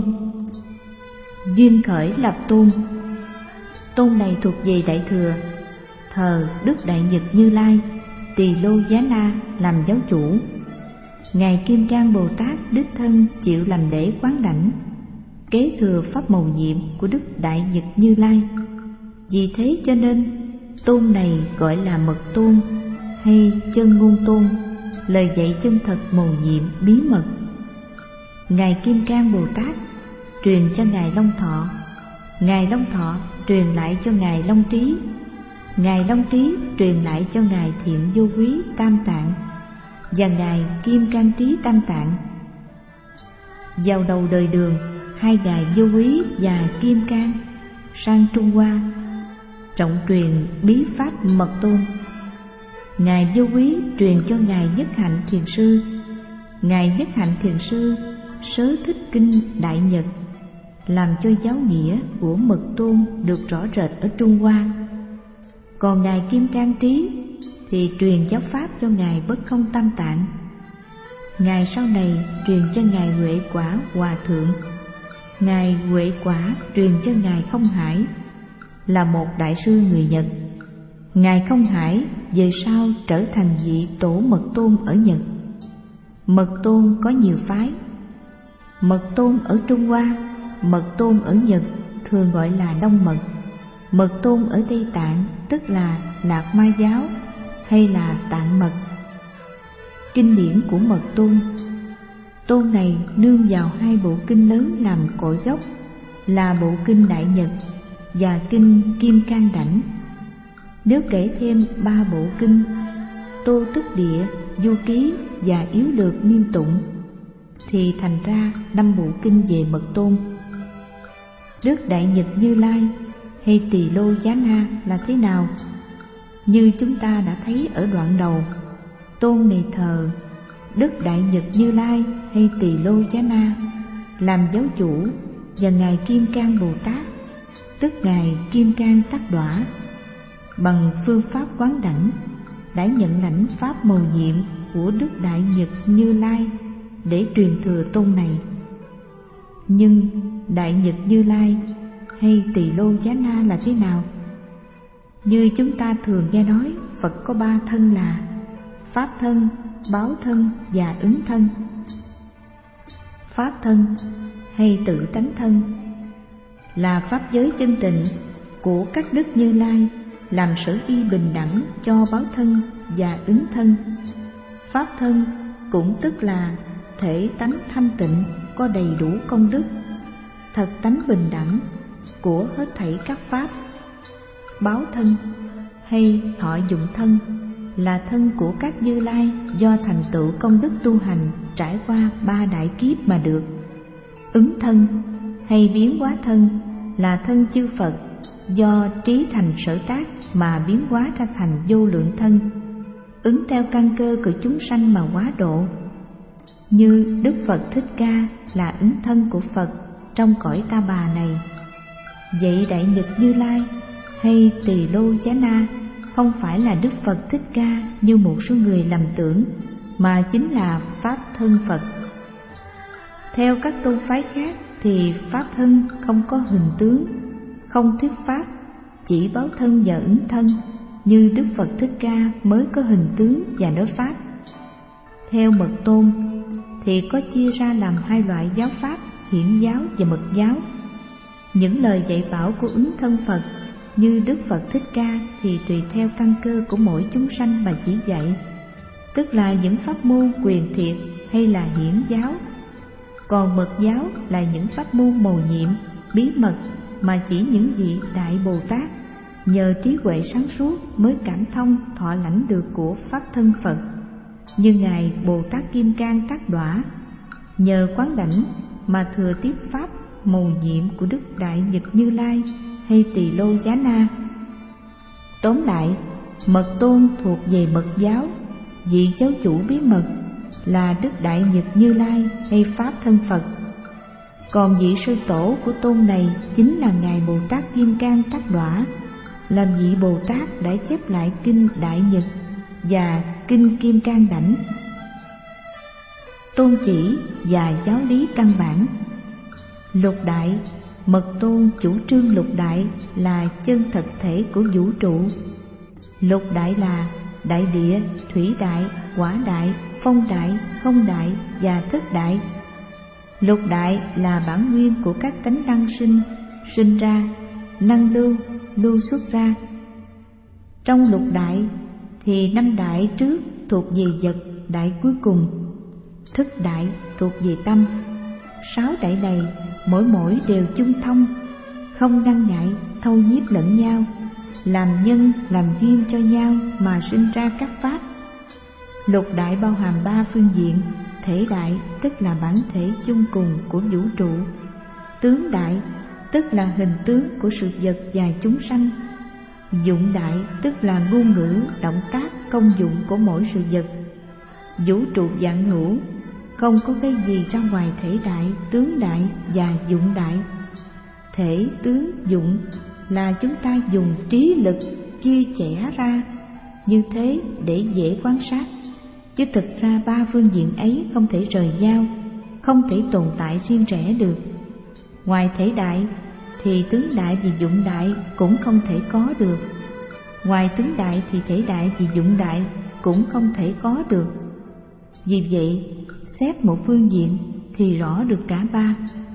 Duyên khởi lập tôn. Tôn này thuộc về Đại Thừa, thờ Đức Đại Nhật Như Lai, Tỳ Lô Giá Na làm giáo chủ. Ngài Kim Cang Bồ Tát đích thân chịu làm lễ quán đảnh, kế thừa pháp mầu nhiệm của Đức Đại Nhật Như Lai. Vì thế cho nên tôn này gọi là Mật Tôn hay Chân Ngôn Tôn, lời dạy chân thật mầu nhiệm bí mật. Ngài Kim Cang Bồ Tát truyền cho Ngài Long Thọ, Ngài Long Thọ truyền lại cho Ngài Long Trí, Ngài Long Trí truyền lại cho Ngài Thiện Vô Quý Tam Tạng và Ngài Kim Cang Trí Tam Tạng. Vào đầu đời Đường, hai Ngài Vô Quý và Kim Cang sang Trung Hoa trọng truyền bí pháp Mật Tôn. Ngài Vô Quý truyền cho Ngài Nhất Hạnh Thiền Sư, Ngài Nhất Hạnh Thiền Sư sớ thích kinh Đại Nhật, làm cho giáo nghĩa của Mật Tôn được rõ rệt ở Trung Hoa. Còn Ngài Kim Cang Trí thì truyền giáo pháp cho Ngài Bất Không Tam Tạng. Ngài sau này truyền cho Ngài Huệ Quả Hòa Thượng, Ngài Huệ Quả truyền cho Ngài Không Hải, là một đại sư người Nhật. Ngài Không Hải về sau trở thành vị tổ Mật Tôn ở Nhật. Mật Tôn có nhiều phái. Mật Tôn ở Trung Hoa, Mật Tôn ở Nhật thường gọi là Đông Mật, Mật Tôn ở Tây Tạng tức là Lạc Ma giáo hay là Tạng Mật. Kinh điển của Mật Tôn. Tôn này nương vào hai bộ kinh lớn làm cội gốc là bộ kinh Đại Nhật và kinh Kim Cang Đảnh. Nếu kể thêm ba bộ kinh Tô Tức Địa, Du Ký và Yếu Lược Nghiêm Tụng thì thành ra năm bộ kinh về Mật Tôn. Đức Đại Nhật Như Lai hay Tỳ Lô Giá Na là thế nào? Như chúng ta đã thấy ở đoạn đầu, tôn này thờ Đức Đại Nhật Như Lai hay Tỳ Lô Giá Na làm giáo chủ, và Ngài Kim Cang Bồ Tát tức Ngài Kim Cang Tát Đọa bằng phương pháp quán đảnh đã nhận lãnh pháp mầu nhiệm của Đức Đại Nhật Như Lai để truyền thừa tôn này. Nhưng Đại Nhật Như Lai hay Tỳ Lô Giá Na là thế nào? Như chúng ta thường nghe nói, Phật có ba thân là Pháp thân, Báo thân và Ứng thân. Pháp thân hay tự tánh thân là pháp giới chân tịnh của các đức Như Lai, làm sở y bình đẳng cho báo thân và ứng thân. Pháp thân cũng tức là thể tánh thanh tịnh, có đầy đủ công đức, thật tánh bình đẳng của hết thảy các pháp. Báo thân hay thọ dụng thân là thân của các Như Lai do thành tựu công đức tu hành trải qua ba đại kiếp mà được. Ứng thân hay biến hóa thân là thân chư Phật do trí thành sở tác mà biến hóa ra thành vô lượng thân, ứng theo căn cơ của chúng sanh mà hóa độ. Như Đức Phật Thích Ca là ứng thân của Phật trong cõi Ta Bà này. Vậy Đại Nhật Như Lai hay Tỳ Lô Giá Na không phải là Đức Phật Thích Ca như một số người lầm tưởng, mà chính là Pháp thân Phật. Theo các tôn phái khác thì Pháp thân không có hình tướng, không thuyết pháp, chỉ báo thân và ứng thân, như Đức Phật Thích Ca mới có hình tướng và nói pháp. Theo Mật Tôn thì có chia ra làm hai loại giáo pháp, hiển giáo và mật giáo. Những lời dạy bảo của ứng thân Phật như Đức Phật Thích Ca thì tùy theo căn cơ của mỗi chúng sanh mà chỉ dạy, tức là những pháp môn quyền thiệt hay là hiển giáo. Còn mật giáo là những pháp môn mầu nhiệm, bí mật mà chỉ những vị Đại Bồ Tát nhờ trí huệ sáng suốt mới cảm thông thọ lãnh được của Pháp thân Phật, như Ngài Bồ Tát Kim Cang Tác Đọa nhờ quán đảnh mà thừa tiếp pháp mầu nhiệm của Đức Đại Nhật Như Lai hay Tỳ Lô Giá Na. Tóm lại, Mật Tôn thuộc về mật giáo, vị giáo chủ bí mật là Đức Đại Nhật Như Lai hay Pháp thân Phật. Còn vị sư tổ của tôn này chính là Ngài Bồ Tát Kim Cang Tác Đọa, là vị Bồ Tát đã chép lại kinh Đại Nhật và kinh Kim Cang Đảnh. Tôn chỉ và giáo lý căn bản. Lục đại, Mật Tôn chủ trương lục đại là chân thật thể của vũ trụ. Lục đại là đại địa, thủy đại, hỏa đại, phong đại, không đại và thất đại. Lục đại là bản nguyên của các tánh năng sinh, sinh ra, năng lưu, lưu xuất ra. Trong lục đại thì năm đại trước thuộc về vật, đại cuối cùng, thức đại thuộc về tâm. Sáu đại này mỗi mỗi đều chung thông, không ngăn ngại, thâu nhiếp lẫn nhau, làm nhân làm duyên cho nhau mà sinh ra các pháp. Lục đại bao hàm ba phương diện: thể đại tức là bản thể chung cùng của vũ trụ, tướng đại tức là hình tướng của sự vật và chúng sanh, dụng đại tức là ngôn ngữ, động tác, công dụng của mỗi sự vật. Vũ trụ vạn hữu không có cái gì ra ngoài thể đại, tướng đại và dụng đại. Thể, tướng, dụng là chúng ta dùng trí lực chia chẻ ra như thế để dễ quan sát, chứ thực ra ba phương diện ấy không thể rời nhau, không thể tồn tại riêng rẽ được. Ngoài thể đại thì tướng đại và dụng đại cũng không thể có được. Ngoài tướng đại thì thể đại và dụng đại cũng không thể có được. Vì vậy, xét một phương diện thì rõ được cả ba.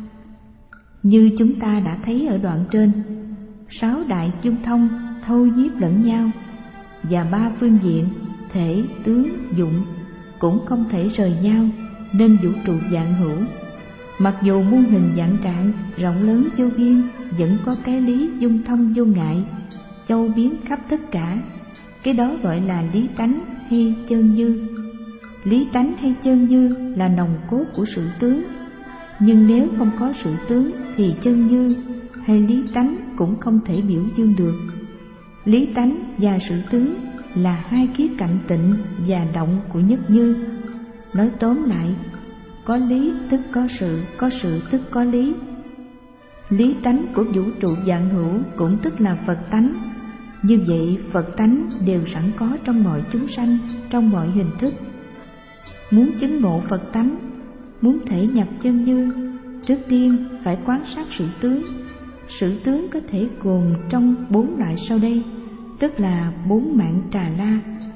Như chúng ta đã thấy ở đoạn trên, sáu đại chung thông thâu nhiếp lẫn nhau, và ba phương diện thể, tướng, dụng cũng không thể rời nhau, nên vũ trụ vạn hữu mặc dù muôn hình vạn trạng, rộng lớn vô biên, vẫn có cái lý dung thông vô ngại, châu biến khắp tất cả. Cái đó gọi là lý tánh hay chân như. Lý tánh hay chân như là nòng cốt của sự tướng, nhưng nếu không có sự tướng thì chân như hay lý tánh cũng không thể biểu dương được. Lý tánh và sự tướng là hai khía cạnh tịnh và động của nhất như. Nói tóm lại, có lý tức có sự, có sự tức có lý. Lý tánh của vũ trụ vạn hữu cũng tức là Phật tánh, Như vậy Phật tánh đều sẵn có trong mọi chúng sanh, trong mọi hình thức. Muốn chứng ngộ Phật tánh, muốn thể nhập chân như, trước tiên phải quan sát sự tướng. Sự tướng có thể gồm trong bốn loại sau đây, tức là bốn mạng Trà La.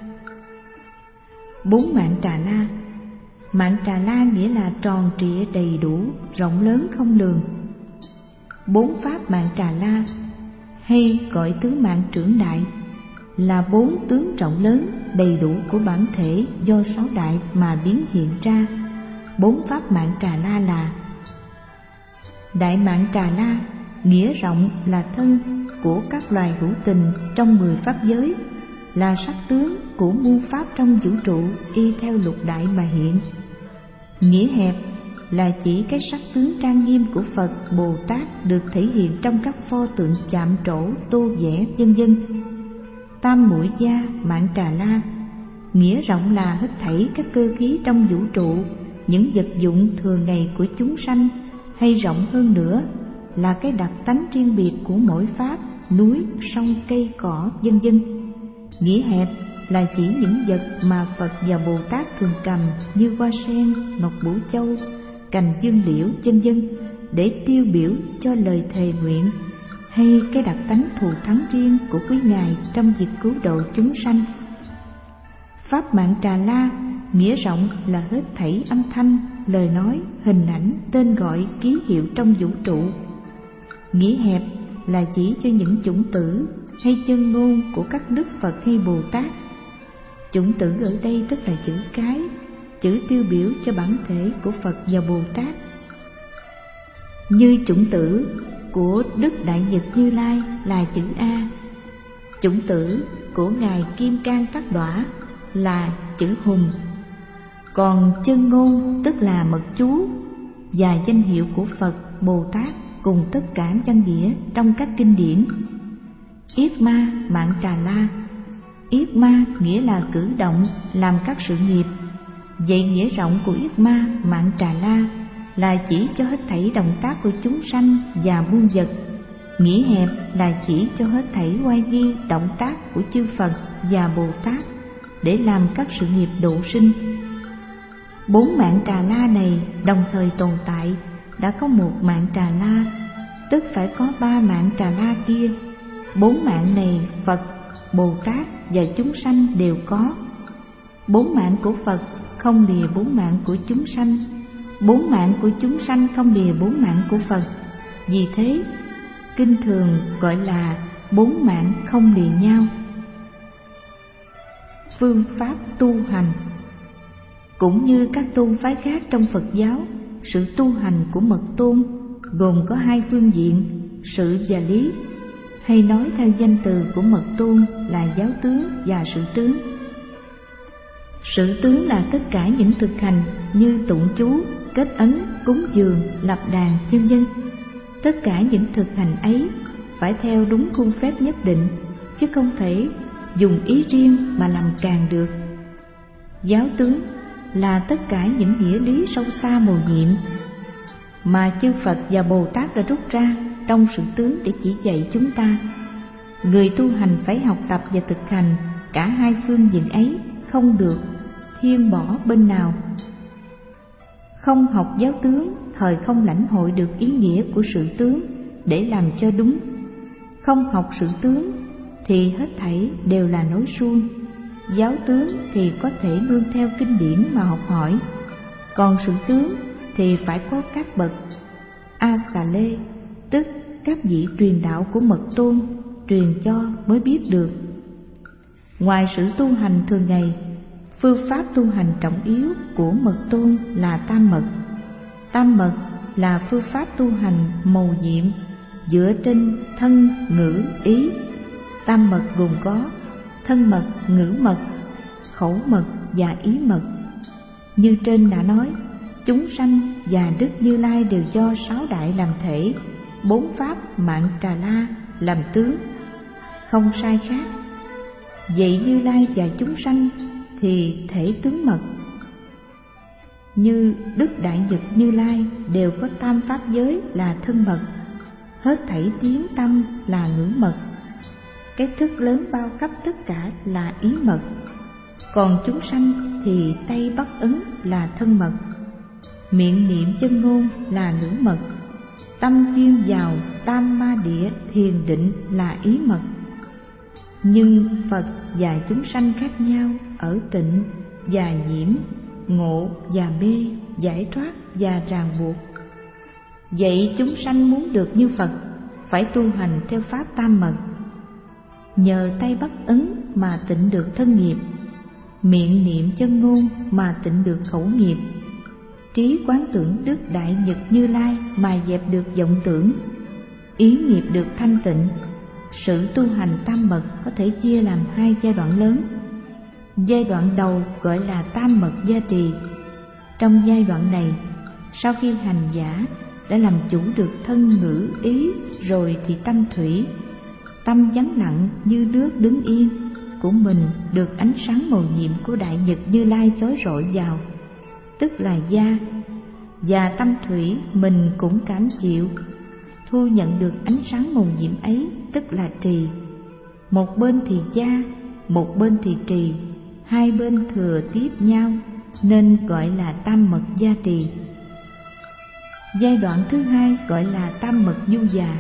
Bốn mạng Trà La. Mạng Trà La nghĩa là tròn trịa đầy đủ, rộng lớn không lường. Bốn pháp mạng Trà La hay gọi tứ mạng trưởng đại là bốn tướng rộng lớn đầy đủ của bản thể do sáu đại mà biến hiện ra. Bốn pháp mạng Trà La là: đại mạng Trà La, nghĩa rộng là thân của các loài hữu tình trong mười pháp giới, là sắc tướng của muôn pháp trong vũ trụ y theo lục đại mà hiện. Nghĩa hẹp là chỉ cái sắc tướng trang nghiêm của Phật Bồ Tát được thể hiện trong các pho tượng chạm trổ, tô vẽ vân vân. Tam muội gia mạng Trà La, nghĩa rộng là hết thảy các cơ khí trong vũ trụ, những vật dụng thường ngày của chúng sanh, hay rộng hơn nữa là cái đặc tánh riêng biệt của mỗi pháp, núi, sông, cây, cỏ, vân vân. Nghĩa hẹp là chỉ những vật mà Phật và Bồ Tát thường cầm như hoa sen, ngọc bửu châu, cành dương liễu, vân vân để tiêu biểu cho lời thề nguyện, hay cái đặc tánh thù thắng riêng của quý ngài trong việc cứu độ chúng sanh. Pháp mạng Trà La, nghĩa rộng là hết thảy âm thanh, lời nói, hình ảnh, tên gọi, ký hiệu trong vũ trụ. Nghĩa hẹp là chỉ cho những chủng tử hay chân ngôn của các đức Phật hay Bồ Tát. Chủng tử ở đây tức là chữ cái, chữ tiêu biểu cho bản thể của Phật và Bồ Tát. Như chủng tử của Đức Đại Nhật Như Lai là chữ A, chủng tử của Ngài Kim Cang Tát Đọa là chữ Hùng. Còn chân ngôn tức là mật chú và danh hiệu của Phật, Bồ Tát cùng tất cả văn nghĩa trong các kinh điển. Yết ma mạng Trà La. Yết ma nghĩa là cử động, làm các sự nghiệp. Vậy nghĩa rộng của Yết ma mạng Trà La là chỉ cho hết thảy động tác của chúng sanh và muôn vật. Nghĩa hẹp là chỉ cho hết thảy oai nghi động tác của chư Phật và Bồ Tát để làm các sự nghiệp độ sinh. Bốn mạng Trà La này đồng thời tồn tại, đã có một mạng Trà La, tức phải có ba mạng Trà La kia. Bốn mạng này Phật, Bồ Tát và chúng sanh đều có. Bốn mạng của Phật không lìa bốn mạng của chúng sanh, bốn mạng của chúng sanh không lìa bốn mạng của Phật. Vì thế, kinh thường gọi là bốn mạng không lìa nhau. Phương pháp tu hành. Cũng như các tôn phái khác trong Phật giáo, sự tu hành của Mật Tôn gồm có hai phương diện, sự và lý, hay nói theo danh từ của Mật Tôn là giáo tướng và sự tướng. Sự tướng là tất cả những thực hành như tụng chú, kết ấn, cúng dường, lập đàn, vân vân. Tất cả những thực hành ấy phải theo đúng khuôn phép nhất định, chứ không thể dùng ý riêng mà làm càng được. Giáo tướng là tất cả những nghĩa lý sâu xa mầu nhiệm mà chư Phật và Bồ Tát đã rút ra trong sự tướng để chỉ dạy chúng ta. Người tu hành phải học tập và thực hành cả hai phương diện ấy, không được thiên bỏ bên nào. Không học giáo tướng, thời không lãnh hội được ý nghĩa của sự tướng để làm cho đúng. Không học sự tướng thì hết thảy đều là nói suông. Giáo tướng thì có thể nương theo kinh điển mà học hỏi, còn sự tướng thì phải có các bậc A Xà Lê, tức các vị truyền đạo của Mật Tôn truyền cho mới biết được. Ngoài sự tu hành thường ngày, phương pháp tu hành trọng yếu của Mật Tôn là tam mật. Tam mật là phương pháp tu hành mầu nhiệm dựa trên thân, ngữ, ý. Tam mật gồm có thân mật, ngữ mật, khẩu mật và ý mật. Như trên đã nói, chúng sanh và Đức Như Lai đều do sáu đại làm thể, bốn pháp mạng Trà La làm tướng, không sai khác. Vậy Như Lai và chúng sanh thì thể tướng mật. Như Đức Đại Nhật Như Lai đều có tam pháp giới là thân mật, hết thảy tiếng tâm là ngữ mật. cái thức lớn bao khắp tất cả là ý mật. Còn chúng sanh thì tay bắt ấn là thân mật, miệng niệm chân ngôn là ngữ mật, tâm chuyên vào tam ma địa thiền định là ý mật. Nhưng Phật và chúng sanh khác nhau ở tịnh và nhiễm, ngộ và mê, giải thoát và ràng buộc. Vậy chúng sanh muốn được như Phật phải tu hành theo pháp tam mật. Nhờ tay bắt ấn mà tịnh được thân nghiệp, miệng niệm chân ngôn mà tịnh được khẩu nghiệp, trí quán tưởng Đức Đại Nhật Như Lai mà dẹp được vọng tưởng, ý nghiệp được thanh tịnh. Sự tu hành tam mật có thể chia làm hai giai đoạn lớn. Giai đoạn đầu gọi là tam mật gia trì. Trong giai đoạn này, sau khi hành giả đã làm chủ được thân ngữ ý rồi thì tâm thủy, tâm vắng lặng như nước đứng yên của mình được ánh sáng màu nhiệm của Đại Nhật Như Lai chói rọi vào, tức là gia, và tâm thủy mình cũng cảm chịu, thu nhận được ánh sáng màu nhiệm ấy, tức là trì. Một bên thì gia, một bên thì trì, hai bên thừa tiếp nhau nên gọi là tam mật gia trì. Giai đoạn thứ hai gọi là tam mật du già.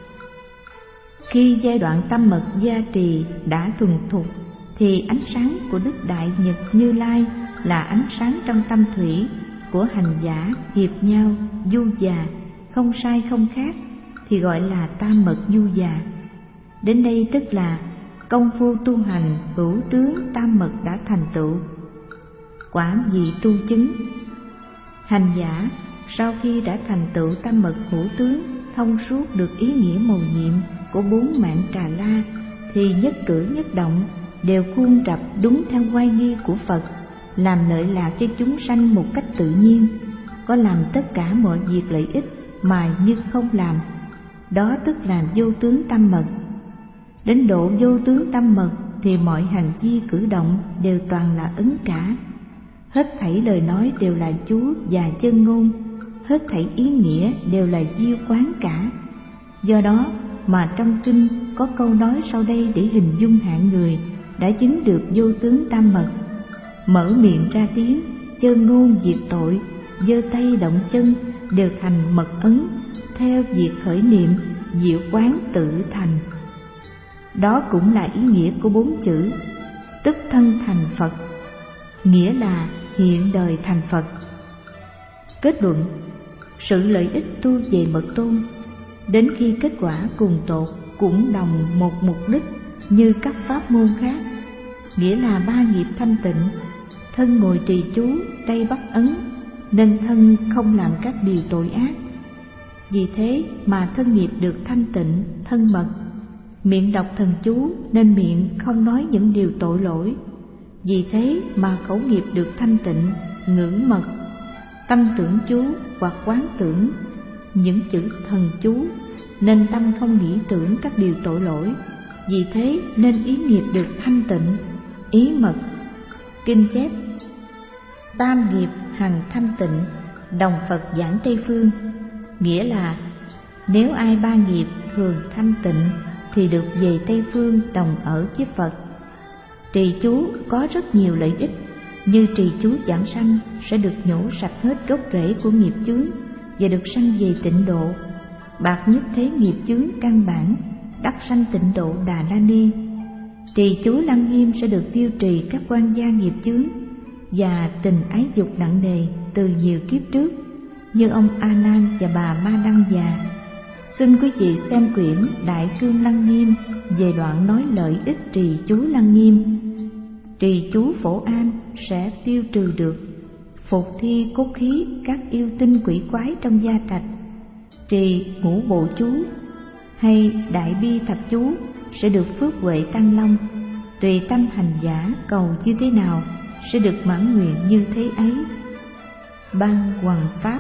Khi giai đoạn tam mật gia trì đã thuần thục thì ánh sáng của Đức Đại Nhật Như Lai là ánh sáng trong tâm thủy của hành giả hiệp nhau du già, không sai không khác, thì gọi là tam mật du già. Đến đây tức là công phu tu hành hữu tướng tam mật đã thành tựu. Quả vị tu chứng. Hành giả sau khi đã thành tựu tam mật hữu tướng, thông suốt được ý nghĩa mầu nhiệm của bốn mạng Trà La, thì nhất cử nhất động đều khuôn trập đúng theo oai nghi của Phật, làm lợi lạc cho chúng sanh một cách tự nhiên, có làm tất cả mọi việc lợi ích mà như không làm. Đó tức là vô tướng tam mật. Đến độ vô tướng tam mật thì mọi hành vi cử động đều toàn là ứng cả. Hết thảy lời nói đều là chú và chân ngôn, hết thảy ý nghĩa đều là diêu quán cả. Do đó mà trong kinh có câu nói sau đây để hình dung hạng người đã chứng được vô tướng tam mật: mở miệng ra tiếng, chân ngôn diệt tội, giơ tay động chân đều thành mật ấn, theo việc khởi niệm diệu quán tự thành. Đó cũng là ý nghĩa của bốn chữ tức thân thành Phật, nghĩa là hiện đời thành Phật. Kết luận: sự lợi ích tu về mật tôn, đến khi kết quả cùng tột cũng đồng một mục đích như các pháp môn khác, nghĩa là ba nghiệp thanh tịnh, thân ngồi trì chú, tay bắt ấn, nên thân không làm các điều tội ác. Vì thế mà thân nghiệp được thanh tịnh, thân mật. Miệng đọc thần chú nên miệng không nói những điều tội lỗi. Vì thế mà khẩu nghiệp được thanh tịnh, ngưỡng mật. Tâm tưởng chú hoặc quán tưởng những chữ thần chú nên tâm không nghĩ tưởng các điều tội lỗi. Vì thế nên ý nghiệp được thanh tịnh, ý mật. Kinh chép: tam nghiệp hằng thanh tịnh, đồng Phật giảng Tây Phương. Nghĩa là nếu ai ba nghiệp thường thanh tịnh thì được về Tây Phương đồng ở với Phật. Trì chú có rất nhiều lợi ích, như trì chú giảng sanh sẽ được nhổ sạch hết gốc rễ của nghiệp chướng và được sanh về tịnh độ. Bạc nhất thế nghiệp chướng căn bản, đắc sanh tịnh độ Đà La Ni. Trì chú Lăng Nghiêm sẽ được tiêu trì các quan gia nghiệp chướng và tình ái dục nặng nề từ nhiều kiếp trước, như ông A Nan và bà Ma Đăng Già. Xin quý vị xem quyển Đại Cương Lăng Nghiêm về đoạn nói lợi ích trì chú Lăng Nghiêm. Trì chú Phổ An sẽ tiêu trừ được phục thi cốt khí các yêu tinh quỷ quái trong gia trạch. Trì Ngũ Bộ chú hay Đại Bi Thập chú sẽ được phước huệ tăng long. Tùy tâm hành giả cầu như thế nào sẽ được mãn nguyện như thế ấy. Ban Hoằng Pháp.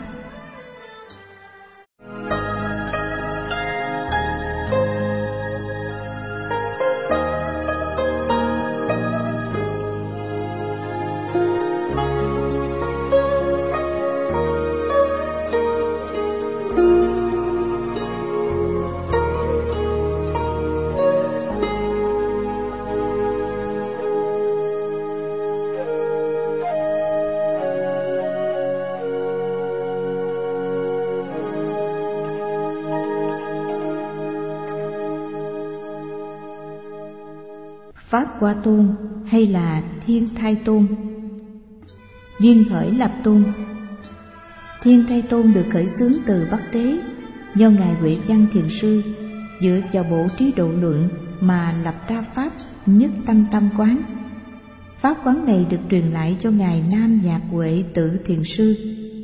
Pháp Hoa Tôn hay là Thiên Thai Tôn? Duyên khởi lập tôn. Thiên Thai Tôn được khởi xướng từ Bắc Tế, do Ngài Huệ Văn Thiền Sư dựa vào bộ trí độ luận mà lập ra Pháp Nhất Tâm Tâm Quán. Pháp quán này được truyền lại cho Ngài Nam Nhạc Huệ Tự Thiền Sư.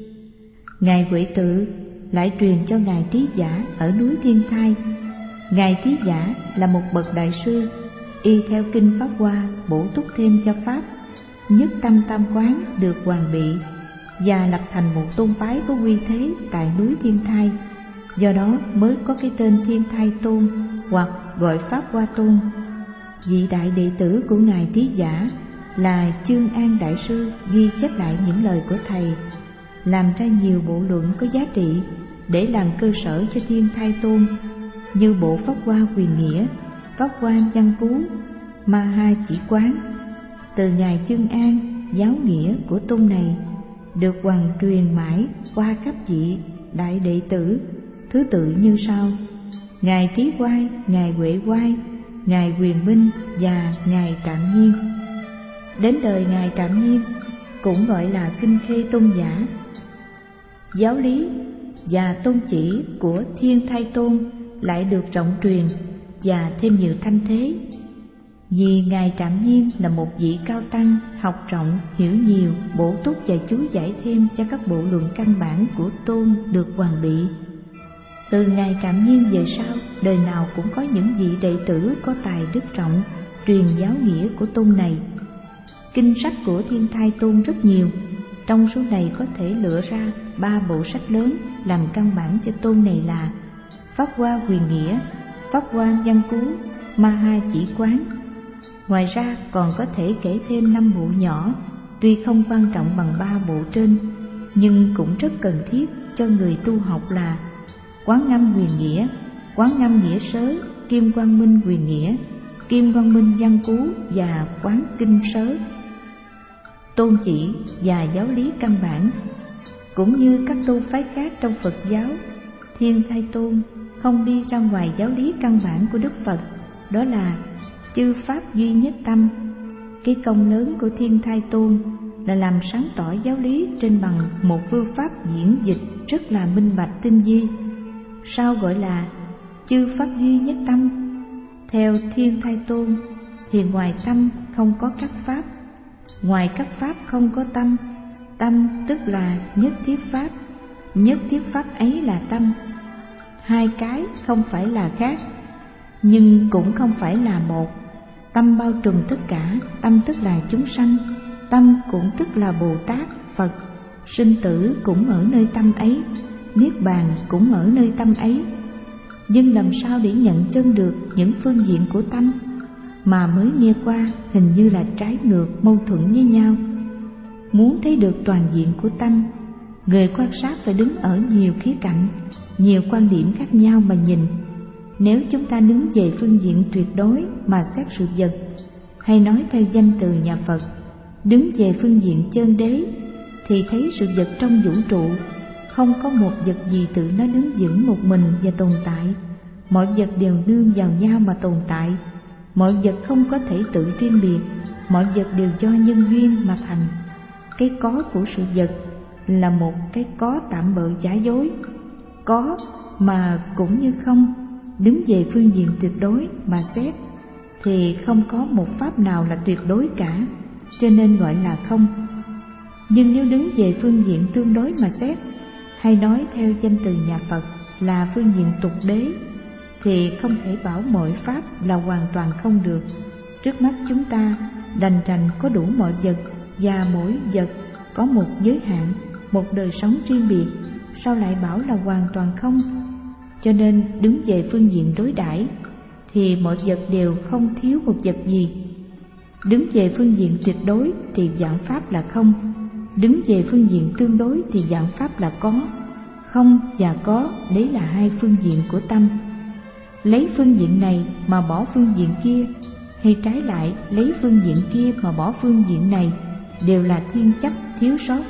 Ngài Huệ Tự lại truyền cho Ngài Trí Giả ở núi Thiên Thai. Ngài Trí Giả là một bậc đại sư, y theo kinh Pháp Hoa bổ túc thêm cho Pháp Nhất Tâm Tam Quán được hoàn bị và lập thành một tôn phái có uy thế tại núi Thiên Thai. Do đó mới có cái tên Thiên Thai Tôn hoặc gọi Pháp Hoa Tôn. Vị đại đệ tử của Ngài Trí Giả là Chương An Đại Sư ghi chép lại những lời của Thầy, làm ra nhiều bộ luận có giá trị để làm cơ sở cho Thiên Thai Tôn, như bộ Pháp Hoa Quyền Nghĩa, Pháp Hoa Văn Cú, Ma Ha Chỉ Quán. Từ Ngài Chương An, giáo nghĩa của tôn này được hoàn truyền mãi qua các vị đại đệ tử thứ tự như sau: Ngài Trí Quai, Ngài Huệ Quai, Ngài Quyền Minh và Ngài Trạm Nhiên. Đến đời Ngài Trạm Nhiên cũng gọi là Kinh Khê Tôn Giả. Giáo lý và tôn chỉ của Thiên Thai Tôn lại được rộng truyền và thêm nhiều thanh thế. Vì Ngài Trạm Nhiên là một vị cao tăng, học rộng, hiểu nhiều, bổ túc và chú giải thêm cho các bộ luận căn bản của tôn được hoàn bị. Từ Ngài Trạm Nhiên về sau, đời nào cũng có những vị đệ tử có tài đức rộng truyền giáo nghĩa của tôn này. Kinh sách của Thiên Thai Tôn rất nhiều, trong số này có thể lựa ra ba bộ sách lớn làm căn bản cho tôn này là Pháp Hoa Quyền Nghĩa, Pháp Hoa Văn Cú, Ma Ha Chỉ Quán. Ngoài ra còn có thể kể thêm năm bộ nhỏ, tuy không quan trọng bằng ba bộ trên, nhưng cũng rất cần thiết cho người tu học là Quán Ngâm Quyền Nghĩa, Quán Ngâm Nghĩa Sớ, Kim Quang Minh Quyền Nghĩa, Kim Quang Minh Văn Cú và Quán Kinh Sớ. Tôn chỉ và giáo lý căn bản cũng như các tôn phái khác trong Phật giáo, Thiên Thai Tôn không đi ra ngoài giáo lý căn bản của Đức Phật, đó là chư pháp duy nhất tâm. Cái công lớn của Thiên Thai Tôn là làm sáng tỏ giáo lý trên bằng một phương pháp diễn dịch rất là minh bạch tinh vi. Sao gọi là chư pháp duy nhất tâm? Theo Thiên Thai Tôn thì ngoài tâm không có các pháp, ngoài các pháp không có tâm. Tâm tức là nhất thiết pháp, nhất thiết pháp ấy là tâm. Hai cái không phải là khác, nhưng cũng không phải là một. Tâm bao trùm tất cả, tâm tức là chúng sanh, tâm cũng tức là Bồ Tát, Phật. Sinh tử cũng ở nơi tâm ấy, niết bàn cũng ở nơi tâm ấy. Nhưng làm sao để nhận chân được những phương diện của tâm mà mới nghe qua hình như là trái ngược, mâu thuẫn với nhau? Muốn thấy được toàn diện của tâm, người quan sát phải đứng ở nhiều khía cạnh, nhiều quan điểm khác nhau mà nhìn. Nếu chúng ta đứng về phương diện tuyệt đối mà xét sự vật, hay nói theo danh từ nhà Phật, đứng về phương diện chân đế, thì thấy sự vật trong vũ trụ không có một vật gì tự nó đứng vững một mình và tồn tại. Mọi vật đều nương vào nhau mà tồn tại. Mọi vật không có thể tự riêng biệt, mọi vật đều do nhân duyên mà thành. Cái có của sự vật là một cái có tạm bợ giả dối, có mà cũng như không. Đứng về phương diện tuyệt đối mà xét thì không có một pháp nào là tuyệt đối cả, cho nên gọi là không. Nhưng nếu đứng về phương diện tương đối mà xét, hay nói theo danh từ nhà Phật là phương diện tục đế, thì không thể bảo mọi pháp là hoàn toàn không được. Trước mắt chúng ta đành rằng có đủ mọi vật, và mỗi vật có một giới hạn, một đời sống riêng biệt, sao lại bảo là hoàn toàn không? Cho nên đứng về phương diện đối đãi thì mọi vật đều không thiếu một vật gì. Đứng về phương diện tuyệt đối thì vạn pháp là không. Đứng về phương diện tương đối thì vạn pháp là có. Không và có, đấy là hai phương diện của tâm. Lấy phương diện này mà bỏ phương diện kia, hay trái lại lấy phương diện kia mà bỏ phương diện này, đều là thiên chấp thiếu sót.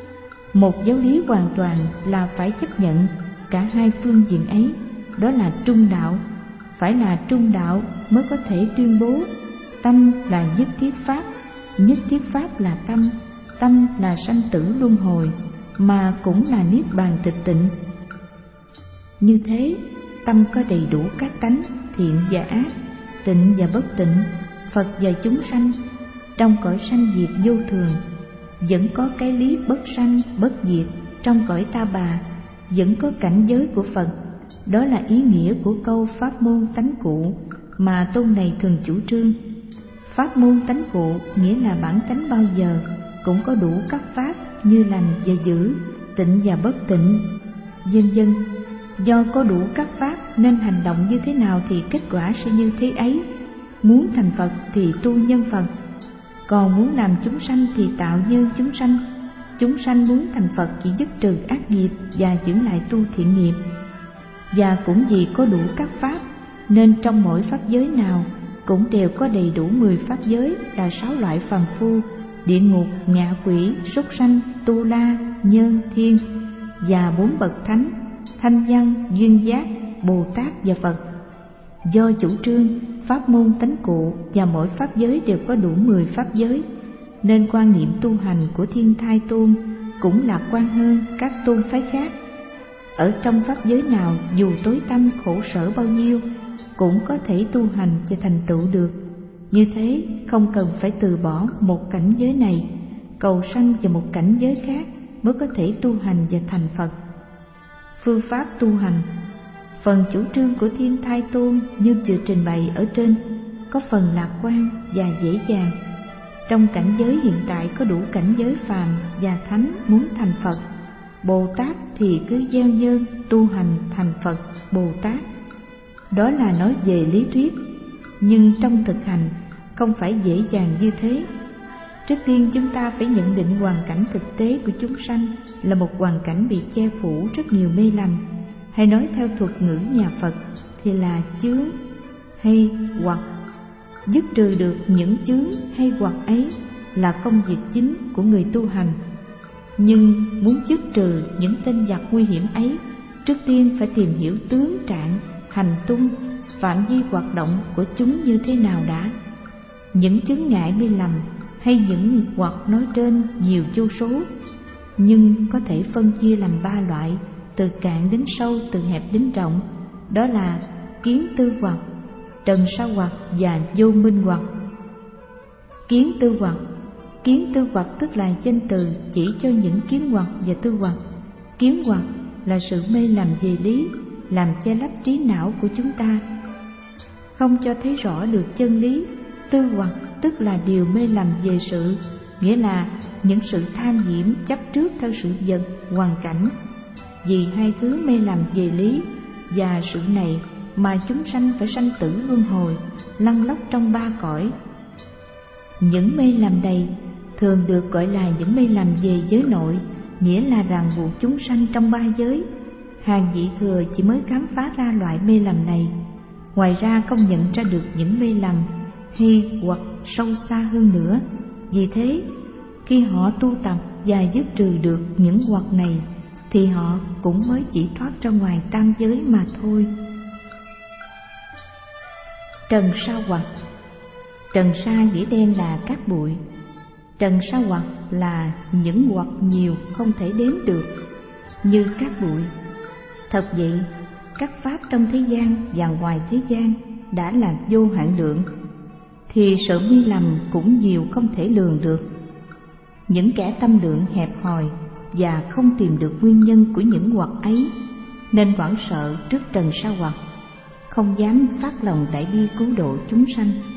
Một giáo lý hoàn toàn là phải chấp nhận cả hai phương diện ấy, đó là trung đạo. Phải là trung đạo mới có thể tuyên bố Tâm là nhất thiết pháp, nhất thiết pháp là tâm, tâm là sanh tử luân hồi, mà cũng là niết bàn tịch tịnh. Như thế, tâm có đầy đủ các tánh thiện và ác, tịnh và bất tịnh, Phật và chúng sanh. Trong cõi sanh diệt vô thường, vẫn có cái lý bất sanh bất diệt. Trong cõi ta bà, vẫn có cảnh giới của Phật. Đó là ý nghĩa của câu pháp môn tánh cụ mà tôn này thường chủ trương. Pháp môn tánh cụ nghĩa là bản tánh bao giờ cũng có đủ các pháp như lành và dữ, tịnh và bất tịnh, vân vân. Do có đủ các pháp nên hành động như thế nào thì kết quả sẽ như thế ấy. Muốn thành Phật thì tu nhân Phật, còn muốn làm chúng sanh thì tạo nhân chúng sanh. Chúng sanh muốn thành Phật chỉ dứt trừ ác nghiệp và giữ lại tu thiện nghiệp. Và cũng vì có đủ các pháp nên trong mỗi pháp giới nào cũng đều có đầy đủ mười pháp giới là sáu loại phàm phu, địa ngục, ngạ quỷ, súc sanh, tu la, nhân, thiên, và bốn bậc thánh, thanh văn, duyên giác, Bồ Tát và Phật. Do chủ trương pháp môn tánh cụ và mỗi pháp giới đều có đủ mười pháp giới, nên quan niệm tu hành của Thiên Thai Tôn cũng lạc quan hơn các tôn phái khác. Ở trong pháp giới nào dù tối tăm khổ sở bao nhiêu cũng có thể tu hành và thành tựu được. Như thế không cần phải từ bỏ một cảnh giới này, cầu sanh vào một cảnh giới khác mới có thể tu hành và thành Phật. Phương pháp tu hành. Phần chủ trương của Thiên Thai Tôn như vừa trình bày ở trên có phần lạc quan và dễ dàng. Trong cảnh giới hiện tại có đủ cảnh giới phàm và thánh muốn thành Phật. Bồ Tát thì cứ gieo nhân tu hành thành Phật Bồ Tát. Đó là nói về lý thuyết, nhưng trong thực hành không phải dễ dàng như thế. Trước tiên chúng ta phải nhận định hoàn cảnh thực tế của chúng sanh là một hoàn cảnh bị che phủ rất nhiều mê lầm, hay nói theo thuật ngữ nhà Phật thì là chướng hay hoặc. Dứt trừ được những chướng hay hoặc ấy là công việc chính của người tu hành. Nhưng muốn dứt trừ những tên giặc nguy hiểm ấy, trước tiên phải tìm hiểu tướng trạng, hành tung, phạm vi hoạt động của chúng như thế nào đã. Những chướng ngại mê lầm hay những hoặc nói trên nhiều vô số, nhưng có thể phân chia làm ba loại, từ cạn đến sâu, từ hẹp đến rộng. Đó là kiến tư hoặc, trần sa hoặc và vô minh hoặc. Kiến tư hoặc. Kiến tư hoặc tức là danh từ chỉ cho những kiến hoặc và tư hoặc. Kiến hoặc là sự mê lầm về lý, làm che lấp trí não của chúng ta, không cho thấy rõ được chân lý. Tư hoặc tức là điều mê lầm về sự, nghĩa là những sự tham nhiễm chấp trước theo sự vật, hoàn cảnh. Vì hai thứ mê lầm về lý và sự này mà chúng sanh phải sanh tử luân hồi, lăn lóc trong ba cõi. Những mê lầm này thường được gọi là những mê lầm về giới nội, nghĩa là ràng buộc chúng sanh trong ba giới. Hàng vị thừa chỉ mới khám phá ra loại mê lầm này, ngoài ra không nhận ra được những mê lầm hay hoặc sâu xa hơn nữa. Vì thế, khi họ tu tập và dứt trừ được những hoặc này, thì họ cũng mới chỉ thoát ra ngoài tam giới mà thôi. Trần sa hoặc. Trần sa nghĩa đen là cát bụi. Trần sa hoặc là những hoặc nhiều không thể đếm được, như cát bụi. Thật vậy, các pháp trong thế gian và ngoài thế gian đã là vô hạn lượng, thì sự mê lầm cũng nhiều không thể lường được. Những kẻ tâm lượng hẹp hòi và không tìm được nguyên nhân của những hoặc ấy, nên hoảng sợ trước trần sa hoặc, không dám phát lòng đại bi cứu độ chúng sanh.